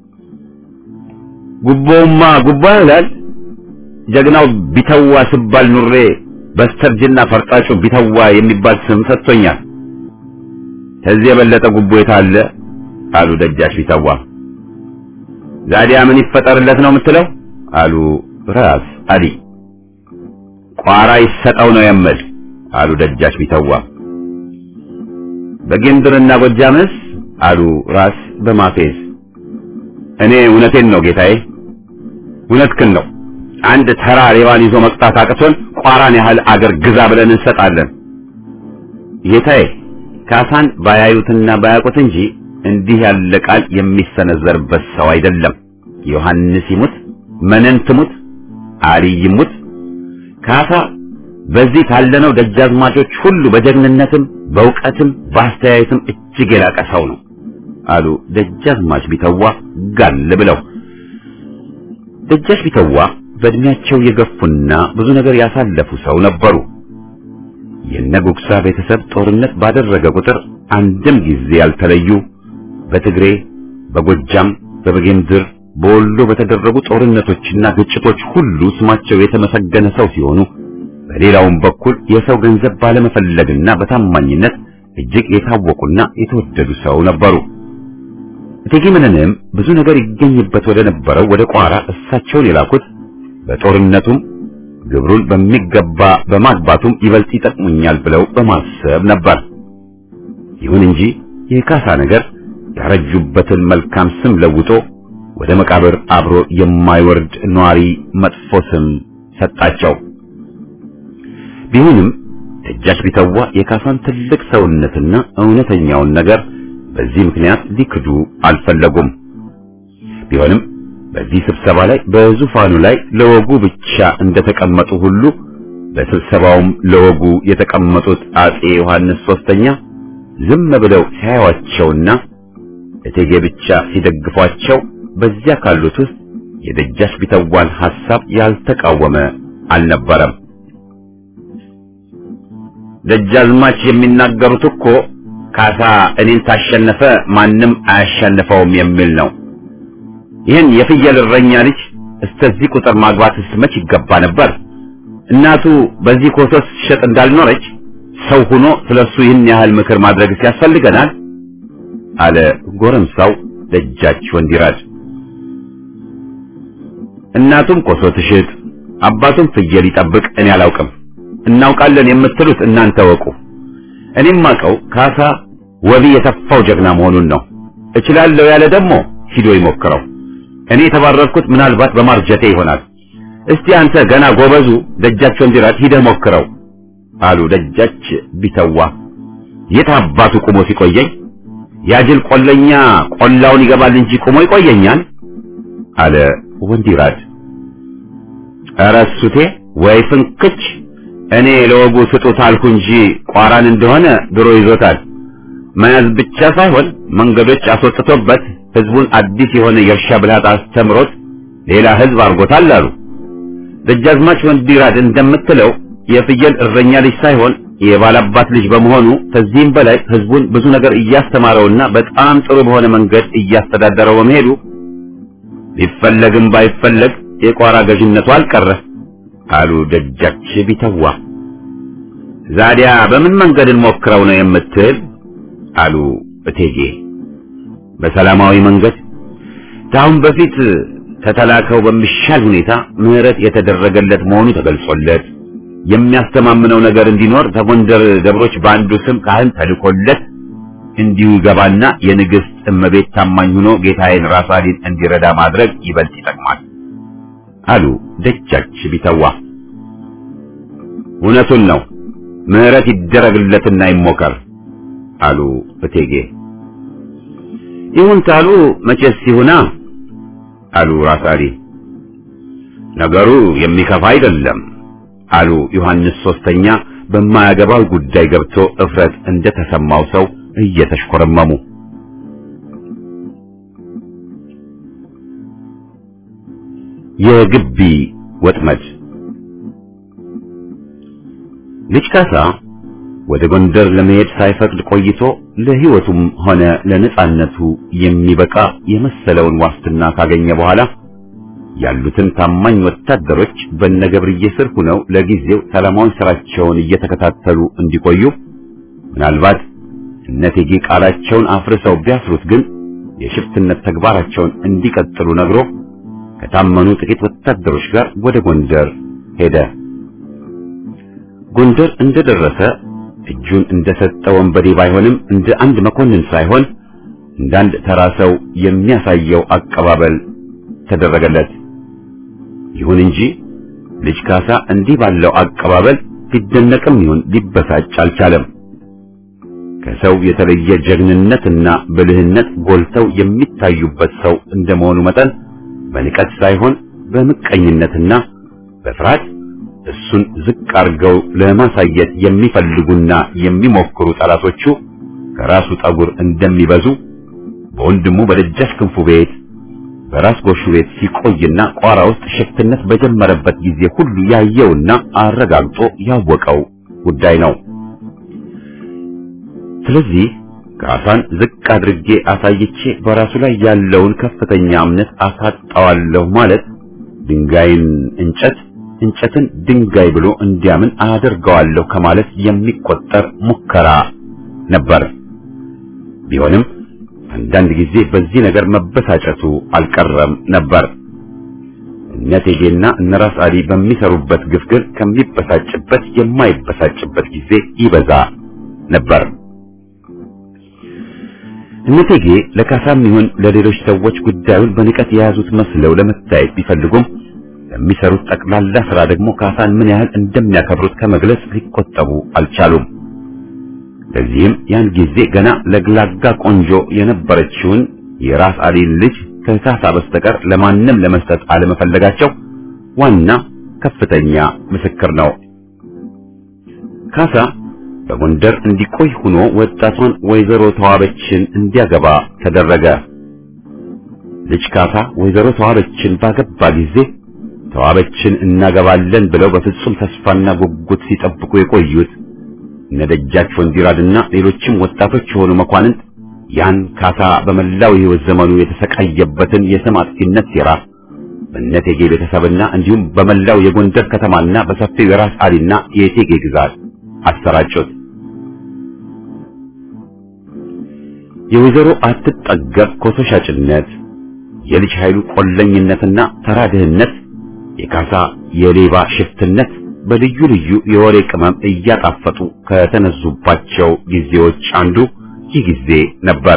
ጉቦማ ጉቦ ይላል። ጀግናው ቢተዋ ሲባል ኑሬ በስተርጅና ፈርጣጩ ቢተዋ የሚባል ስም ሰጥቶኛል። ከዚህ የበለጠ ጉቦ የታለ አሉ ደጃች ቢተዋ። ዛዲያ ምን ይፈጠርለት ነው የምትለው አሉ ራስ አሊ። ቋራ ይሰጠው ነው የምል አሉ ደጃች ቢተዋ። በጌምድርና ጎጃምስ አሉ ራስ በማፌዝ። እኔ እውነቴን ነው ጌታዬ፣ እውነትክን ነው። አንድ ተራ ሌባን ይዞ መቅጣት አቅቶን ቋራን ያህል አገር ግዛ ብለን እንሰጣለን። ጌታዬ ካሳን ባያዩትና ባያውቁት እንጂ እንዲህ ያለ ቃል የሚሰነዘርበት ሰው አይደለም። ዮሐንስ ይሙት መነን ትሙት አሊ ይሙት ካሳ በዚህ ታለነው ደጃዝማቾች ሁሉ በጀግንነትም በእውቀትም በአስተያየትም እጅግ የላቀ ሰው ነው አሉ ደጃዝማች ቢተዋ ጋል ብለው። ደጃች ቢተዋ በእድሜያቸው የገፉና ብዙ ነገር ያሳለፉ ሰው ነበሩ። የነጉግሳ ቤተሰብ ጦርነት ባደረገ ቁጥር አንድም ጊዜ ያልተለዩ፣ በትግሬ፣ በጎጃም፣ በበጌምድር፣ በወሎ በተደረጉ ጦርነቶችና ግጭቶች ሁሉ ስማቸው የተመሰገነ ሰው ሲሆኑ፣ በሌላውም በኩል የሰው ገንዘብ ባለመፈለግና በታማኝነት እጅግ የታወቁና የተወደዱ ሰው ነበሩ። እቴጌ መነንም ብዙ ነገር ይገኝበት ወደ ነበረው ወደ ቋራ እሳቸውን የላኩት በጦርነቱም ግብሩን በሚገባ በማግባቱም ይበልጥ ይጠቅሙኛል ብለው በማሰብ ነበር። ይሁን እንጂ የካሳ ነገር ያረጁበትን መልካም ስም ለውጦ ወደ መቃብር አብሮ የማይወርድ ኗሪ መጥፎ ስም ሰጣቸው። ቢሆንም ደጃች ቢተዋ የካሳን ትልቅ ሰውነትና እውነተኛውን ነገር በዚህ ምክንያት ሊክዱ አልፈለጉም። ቢሆንም በዚህ ስብሰባ ላይ በዙፋኑ ላይ ለወጉ ብቻ እንደተቀመጡ ሁሉ በስብሰባውም ለወጉ የተቀመጡት አጼ ዮሐንስ ሶስተኛ ዝም ብለው ሲያዩአቸውና እቴጌ ብቻ ሲደግፏቸው በዚያ ካሉት ውስጥ የደጃች ቢተዋን ሐሳብ ያልተቃወመ አልነበረም። ደጃዝማች የሚናገሩት እኮ ካሳ እኔን ታሸነፈ ማንም አያሸንፈውም የሚል ነው። ይህን የፍየል እረኛ ልጅ እስከዚህ ቁጥር ማግባትስ መች ይገባ ነበር? እናቱ በዚህ ኮሶስ ሸጥ እንዳልኖረች ሰው ሆኖ ስለሱ ይህን ያህል ምክር ማድረግስ ያስፈልገናል? አለ ጎረምሳው ደጃች ወንዲራድ። እናቱም ኮሶ ትሽጥ አባቱም ፍየል ይጠብቅ እኔ አላውቅም። እናውቃለን የምትሉት እናንተ ወቁ። እኔም ማቀው ካሳ ወቢ የተፋው ጀግና መሆኑን ነው። እችላለሁ ያለ ደግሞ ሂዶ ይሞክረው። እኔ የተባረርኩት ምናልባት በማርጀቴ ይሆናል። እስቲ አንተ ገና ጎበዙ ደጃች ወንዲራድ ሂደህ ሞክረው አሉ ደጃች ቢተዋ። የት አባቱ ቆሞ ሲቆየኝ? ያጅል ቆለኛ ቆላውን ይገባል እንጂ ቆሞ ይቆየኛል አለ ወንዲራድ። ኧረ እሱቴ ወይ ፍንክች! እኔ ለወጉ ስጡት አልኩ እንጂ ቋራን እንደሆነ ድሮ ይዞታል። መያዝ ብቻ ሳይሆን መንገዶች አስወጥቶበት ህዝቡን አዲስ የሆነ የእርሻ ብልሃት አስተምሮት ሌላ ህዝብ አድርጎታል አሉ። ደጃዝማች ወንዲራድ እንደምትለው የፍየል እረኛ ልጅ ሳይሆን የባላባት ልጅ በመሆኑ ከዚህም በላይ ህዝቡን ብዙ ነገር እያስተማረውና በጣም ጥሩ በሆነ መንገድ እያስተዳደረው በመሄዱ ቢፈለግም ባይፈለግ የቋራ ገዥነቱ አልቀረ አሉ ደጃች ቢተዋ። ዛዲያ በምን መንገድ እንሞክረው ነው የምትል አሉ እቴጌ። በሰላማዊ መንገድ ታውን በፊት ተተላከው በሚሻል ሁኔታ ምህረት የተደረገለት መሆኑ ተገልጾለት የሚያስተማምነው ነገር እንዲኖር ተጎንደር ደብሮች በአንዱ ስም ካህን ተልኮለት እንዲሁ ገባና የንግስት እመቤት ታማኝ ሆኖ ጌታዬን ራስ አሊን እንዲረዳ ማድረግ ይበልጥ ይጠቅማል አሉ ደጃች ቢተዋ። እውነቱን ነው፣ ምህረት ይደረግለትና ይሞከር አሉ እቴጌ። ይሁን ታሉ መቼስ ይሁና አሉ ራስ አሊ። ነገሩ የሚከፋ አይደለም አሉ ዮሐንስ ሶስተኛ በማያገባው ጉዳይ ገብቶ እፍረት እንደተሰማው ሰው እየተሽኮረመሙ። የግቢ ወጥመድ። ልጅ ካሳ ወደ ጎንደር ለመሄድ ሳይፈቅድ ቆይቶ ለሕይወቱም ሆነ ለነጻነቱ የሚበቃ የመሰለውን ዋስትና ካገኘ በኋላ ያሉትን ታማኝ ወታደሮች በነገብርዬ ስር ሆነው ለጊዜው ሰላማዊ ስራቸውን እየተከታተሉ እንዲቆዩ፣ ምናልባት እነቴጌ ቃላቸውን አፍርሰው ቢያስሩት ግን የሽፍትነት ተግባራቸውን እንዲቀጥሉ ነግሮ ከታመኑ ጥቂት ወታደሮች ጋር ወደ ጎንደር ሄደ። ጎንደር እንደደረሰ እጁን እንደሰጠ ወንበዴ ባይሆንም እንደ አንድ መኮንን ሳይሆን እንደ አንድ ተራ ሰው የሚያሳየው አቀባበል ተደረገለት። ይሁን እንጂ ልጅ ካሳ እንዲህ ባለው አቀባበል ሊደነቅም ይሁን ሊበሳጭ አልቻለም። ከሰው የተለየ ጀግንነትና ብልህነት ጎልተው የሚታዩበት ሰው እንደመሆኑ መጠን በንቀት ሳይሆን በምቀኝነትና በፍርሃት እሱን ዝቅ አድርገው ለማሳየት የሚፈልጉና የሚሞክሩ ጠላቶቹ ከራሱ ጠጉር እንደሚበዙ በወንድሙ በደጃች ክንፉ ቤት በራስ ጎሹ ቤት ሲቆይና ቋራ ውስጥ ሽፍትነት በጀመረበት ጊዜ ሁሉ ያየውና አረጋግጦ ያወቀው ጉዳይ ነው። ስለዚህ ካሳን ዝቅ አድርጌ አሳይቼ በራሱ ላይ ያለውን ከፍተኛ እምነት አሳጣዋለሁ ማለት ድንጋይን እንጨት እንጨትን ድንጋይ ብሎ እንዲያምን አደርገዋለሁ ከማለት የሚቆጠር ሙከራ ነበር። ቢሆንም አንዳንድ ጊዜ በዚህ ነገር መበሳጨቱ አልቀረም ነበር። እነቴጌና እነራስ አሊ በሚሰሩበት ግፍ ግን ከሚበሳጭበት የማይበሳጭበት ጊዜ ይበዛ ነበር። እነቴጌ ለካሳም ይሁን ለሌሎች ሰዎች ጉዳዩን በንቀት የያዙት መስለው ለመታየት ቢፈልጉም የሚሰሩት ጠቅላላ ስራ ደግሞ ካሳን ምን ያህል እንደሚያከብሩት ከመግለጽ ሊቆጠቡ አልቻሉም። ለዚህም ያን ጊዜ ገና ለግላጋ ቆንጆ የነበረችውን የራስ አሊን ልጅ ከካሳ በስተቀር ለማንም ለመስጠት አለመፈለጋቸው ዋና ከፍተኛ ምስክር ነው። ካሳ በጎንደር እንዲቆይ ሆኖ ወጣቷን ወይዘሮ ተዋበችን እንዲያገባ ተደረገ። ልጅ ካሳ ወይዘሮ ተዋበችን ባገባ ጊዜ ተዋበችን እናገባለን ብለው በፍጹም ተስፋና ጉጉት ሲጠብቁ የቆዩት ነደጃች ወንዲራድና ሌሎችም ወጣቶች የሆኑ መኳንንት ያን ካሳ በመላው ሕይወት ዘመኑ የተሰቃየበትን የስም አጥፊነት ሴራ በእቴጌ ቤተሰብና እንዲሁም በመላው የጎንደር ከተማና በሰፊው የራስ አሊና የእቴጌ ግዛት አሰራጩት። የወይዘሮ አትጠገብ ኮሶ ሻጭነት፣ የልጅ ኃይሉ ቆለኝነትና ተራ ድህነት፣ የካሳ የሌባ ሽፍትነት በልዩ ልዩ የወሬ ቅመም እያጣፈጡ ከተነዙባቸው ጊዜዎች አንዱ ይህ ጊዜ ነበር።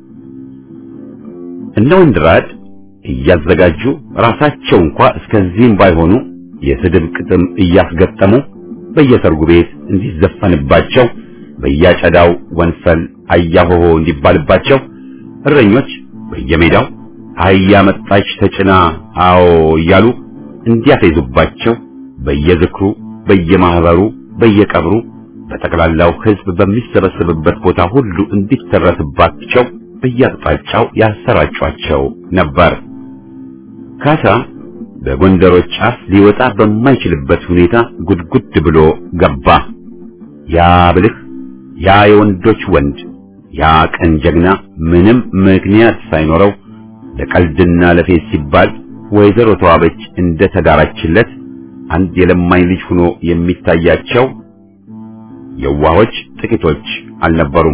እነ ወንድራድ እያዘጋጁ ራሳቸው እንኳን እስከዚህም ባይሆኑ የስድብ ቅጥም እያስገጠሙ በየሰርጉ ቤት እንዲዘፈንባቸው፣ በያጨዳው ወንፈል አያሆሆ እንዲባልባቸው፣ እረኞች በየሜዳው አህያ መጣች ተጭና አዎ እያሉ እንዲያፈይዙባቸው፣ በየዝክሩ በየማህበሩ በየቀብሩ በጠቅላላው ሕዝብ በሚሰበሰብበት ቦታ ሁሉ እንዲተረትባቸው በየአቅጣጫው ያሰራጯቸው ነበር። ካሳ በጎንደሮች አፍ ሊወጣ በማይችልበት ሁኔታ ጉድጉድ ብሎ ገባ። ያ ብልህ፣ ያ የወንዶች ወንድ፣ ያ ቀን ጀግና ምንም ምክንያት ሳይኖረው ለቀልድና ለፌዝ ሲባል ወይዘሮ ተዋበች እንደ ተዳራችለት አንድ የለማኝ ልጅ ሆኖ የሚታያቸው የዋሆች ጥቂቶች አልነበሩም።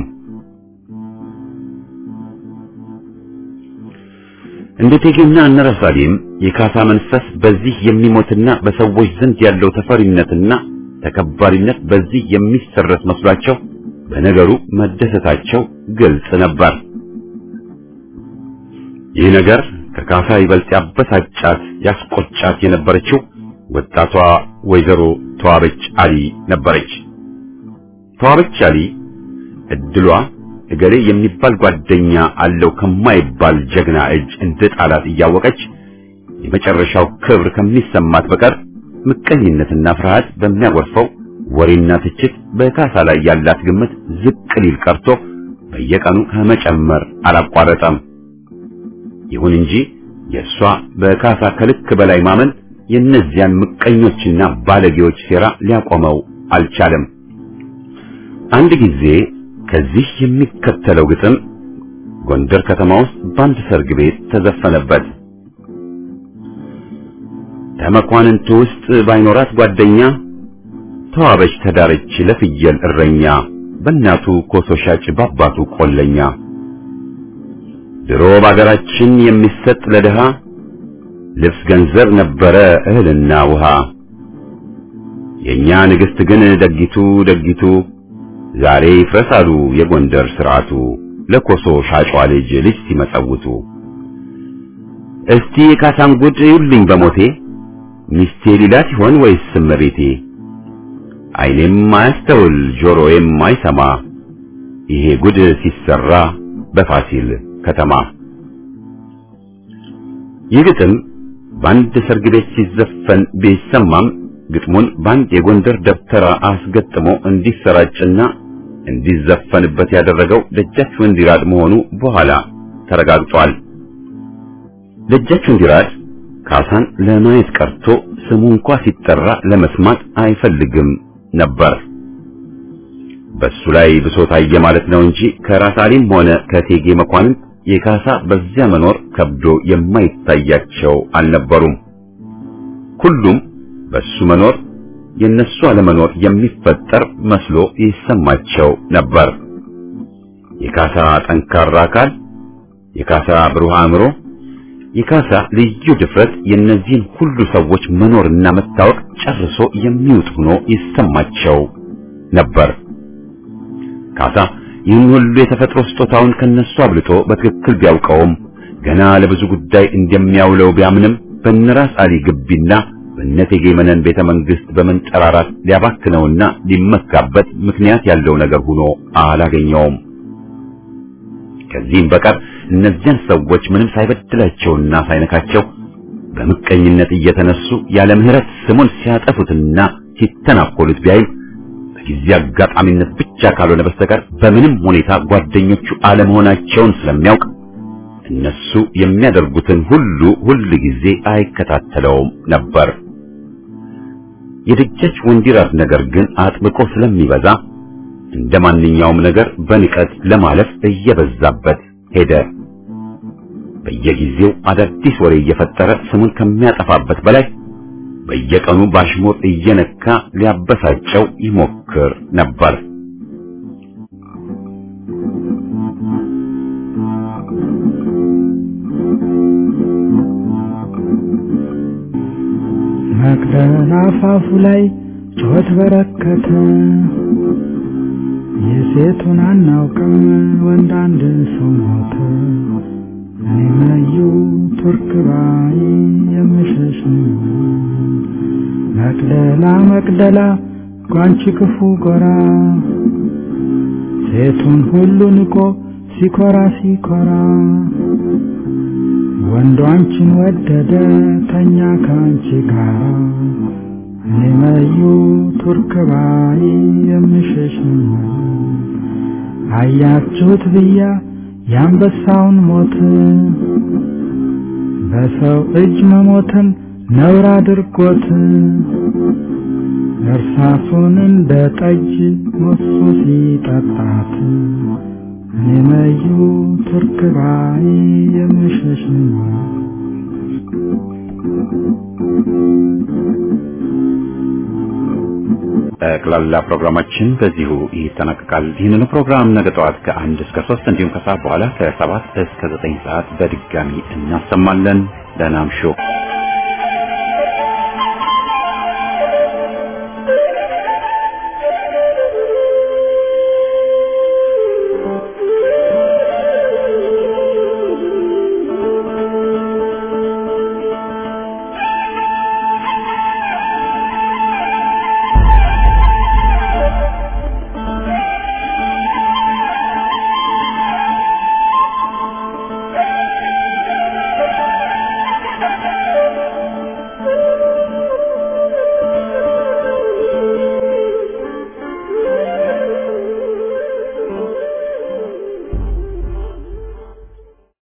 እንደ እቴጌና እነ ራስ አሊም የካሳ መንፈስ በዚህ የሚሞትና በሰዎች ዘንድ ያለው ተፈሪነትና ተከባሪነት በዚህ የሚሰረስ መስሏቸው በነገሩ መደሰታቸው ግልጽ ነበር። ይህ ነገር ከካሳ ይበልጥ ያበሳጫት ያስቆጫት የነበረችው ወጣቷ ወይዘሮ ተዋበች አሊ ነበረች። ተዋበች አሊ እድሏ እገሌ የሚባል ጓደኛ አለው ከማይባል ጀግና እጅ እንደ ጣላት እያወቀች የመጨረሻው ክብር ከሚሰማት በቀር ምቀኝነትና ፍርሃት በሚያጎርፈው ወሬና ትችት በካሳ ላይ ያላት ግምት ዝቅ ሊል ቀርቶ በየቀኑ ከመጨመር አላቋረጠም። ይሁን እንጂ የሷ በካሳ ከልክ በላይ ማመን የእነዚያን ምቀኞችና ባለጌዎች ሴራ ሊያቆመው አልቻለም። አንድ ጊዜ ከዚህ የሚከተለው ግጥም ጎንደር ከተማ ውስጥ በአንድ ሰርግ ቤት ተዘፈነበት። ተመኳንንቱ ውስጥ ባይኖራት ጓደኛ ተዋበች ተዳረች ለፍየል እረኛ በእናቱ ኮሶ ሻጭ በአባቱ ቆለኛ። ድሮ በአገራችን የሚሰጥ ለድሃ ልብስ ገንዘብ ነበረ እህልና ውሃ። የኛ ንግስት ግን ደጊቱ ደጊቱ ዛሬ ይፍረሳሉ የጎንደር ስርዓቱ ለኮሶ ሻጯ ልጅ ሲመጸውቱ። እስቲ ካሳን ጉድ ይውልኝ በሞቴ ሚስቴ ሊላት ይሆን ወይስ እመቤቴ? ዓይኔም ማያስተውል ጆሮዬም ማይሰማ ይሄ ጉድ ሲሰራ በፋሲል ከተማ። ይህ ግጥም በአንድ ሰርግ ቤት ሲዘፈን ቢሰማም ግጥሙን በአንድ የጎንደር ደብተራ አስገጥሞ እንዲሰራጭና እንዲዘፈንበት ያደረገው ደጃች ወንዲራድ መሆኑ በኋላ ተረጋግጧል። ደጃች ወንዲራድ ካሳን ለማየት ቀርቶ ስሙ እንኳን ሲጠራ ለመስማት አይፈልግም ነበር። በሱ ላይ ብሶት አየ ማለት ነው እንጂ ከራስ አሊም ሆነ ከቴጌ መኳንንት የካሳ በዚያ መኖር ከብዶ የማይታያቸው አልነበሩም። ሁሉም በሱ መኖር የነሱ አለመኖር የሚፈጠር መስሎ ይሰማቸው ነበር። የካሳ ጠንካራ አካል፣ የካሳ ብሩህ አእምሮ፣ የካሳ ልዩ ድፍረት የነዚህን ሁሉ ሰዎች መኖርና መታወቅ ጨርሶ የሚውጥ ሆኖ ይሰማቸው ነበር። ካሳ ይህን ሁሉ የተፈጥሮ ስጦታውን ከነሱ አብልጦ በትክክል ቢያውቀውም ገና ለብዙ ጉዳይ እንደሚያውለው ቢያምንም በነራስ አሊ ግቢና በእቴጌ መነን ቤተ መንግስት በመንጠራራት ሊያባክነውና ሊመካበት ምክንያት ያለው ነገር ሆኖ አላገኘውም። ከዚህም በቀር እነዚያን ሰዎች ምንም ሳይበድላቸውና ሳይነካቸው በምቀኝነት እየተነሱ ያለ ምህረት ስሙን ሲያጠፉትና ሲተናኮሉት ቢያይም በጊዜ አጋጣሚነት ብቻ ካልሆነ በስተቀር በምንም ሁኔታ ጓደኞቹ አለመሆናቸውን ስለሚያውቅ እነሱ የሚያደርጉትን ሁሉ ጊዜ አይከታተለውም ነበር። የደጃች ወንዲራድ ነገር ግን አጥብቆ ስለሚበዛ እንደማንኛውም ነገር በንቀት ለማለፍ እየበዛበት ሄደ። በየጊዜው አዳዲስ ወሬ እየፈጠረ ስሙን ከሚያጠፋበት በላይ በየቀኑ ባሽሙር እየነካ ሊያበሳጨው ይሞክር ነበር። መቅደላ አፋፉ ላይ ጩኸት በረከተ፣ የሴቱን አናውቅም ወንድ አንድ ሰው ሞተ። እኔ መዩ ቱርክ ባይ የምሸሽ መቅደላ መቅደላ ጓንቺ ክፉ ጎራ፣ ሴቱን ሁሉ ንቆ ሲኮራ ሲኮራ፣ ወንዱ አንቺን ወደደ ተኛ ካንቺ ጋራ። እኔ መዩ ቱርክ ባይ የምሸሽ አያችሁት ብያ የአንበሳውን ሞት፣ በሰው እጅ መሞትን ነውር አድርጎት፣ እርሳሱን እንደ ጠጅ ሞሱ ሲጠጣት። እኔ መዩ ቱርክ ባይ የምሸሽ ጠቅላላ ፕሮግራማችን በዚሁ ይጠናቀቃል። ይህንን ፕሮግራም ነገ ጠዋት ከ1 እስከ 3 እንዲሁም ከሰዓት በኋላ ከ7 እስከ 9 ሰዓት በድጋሚ እናሰማለን። ደህና እምሹ።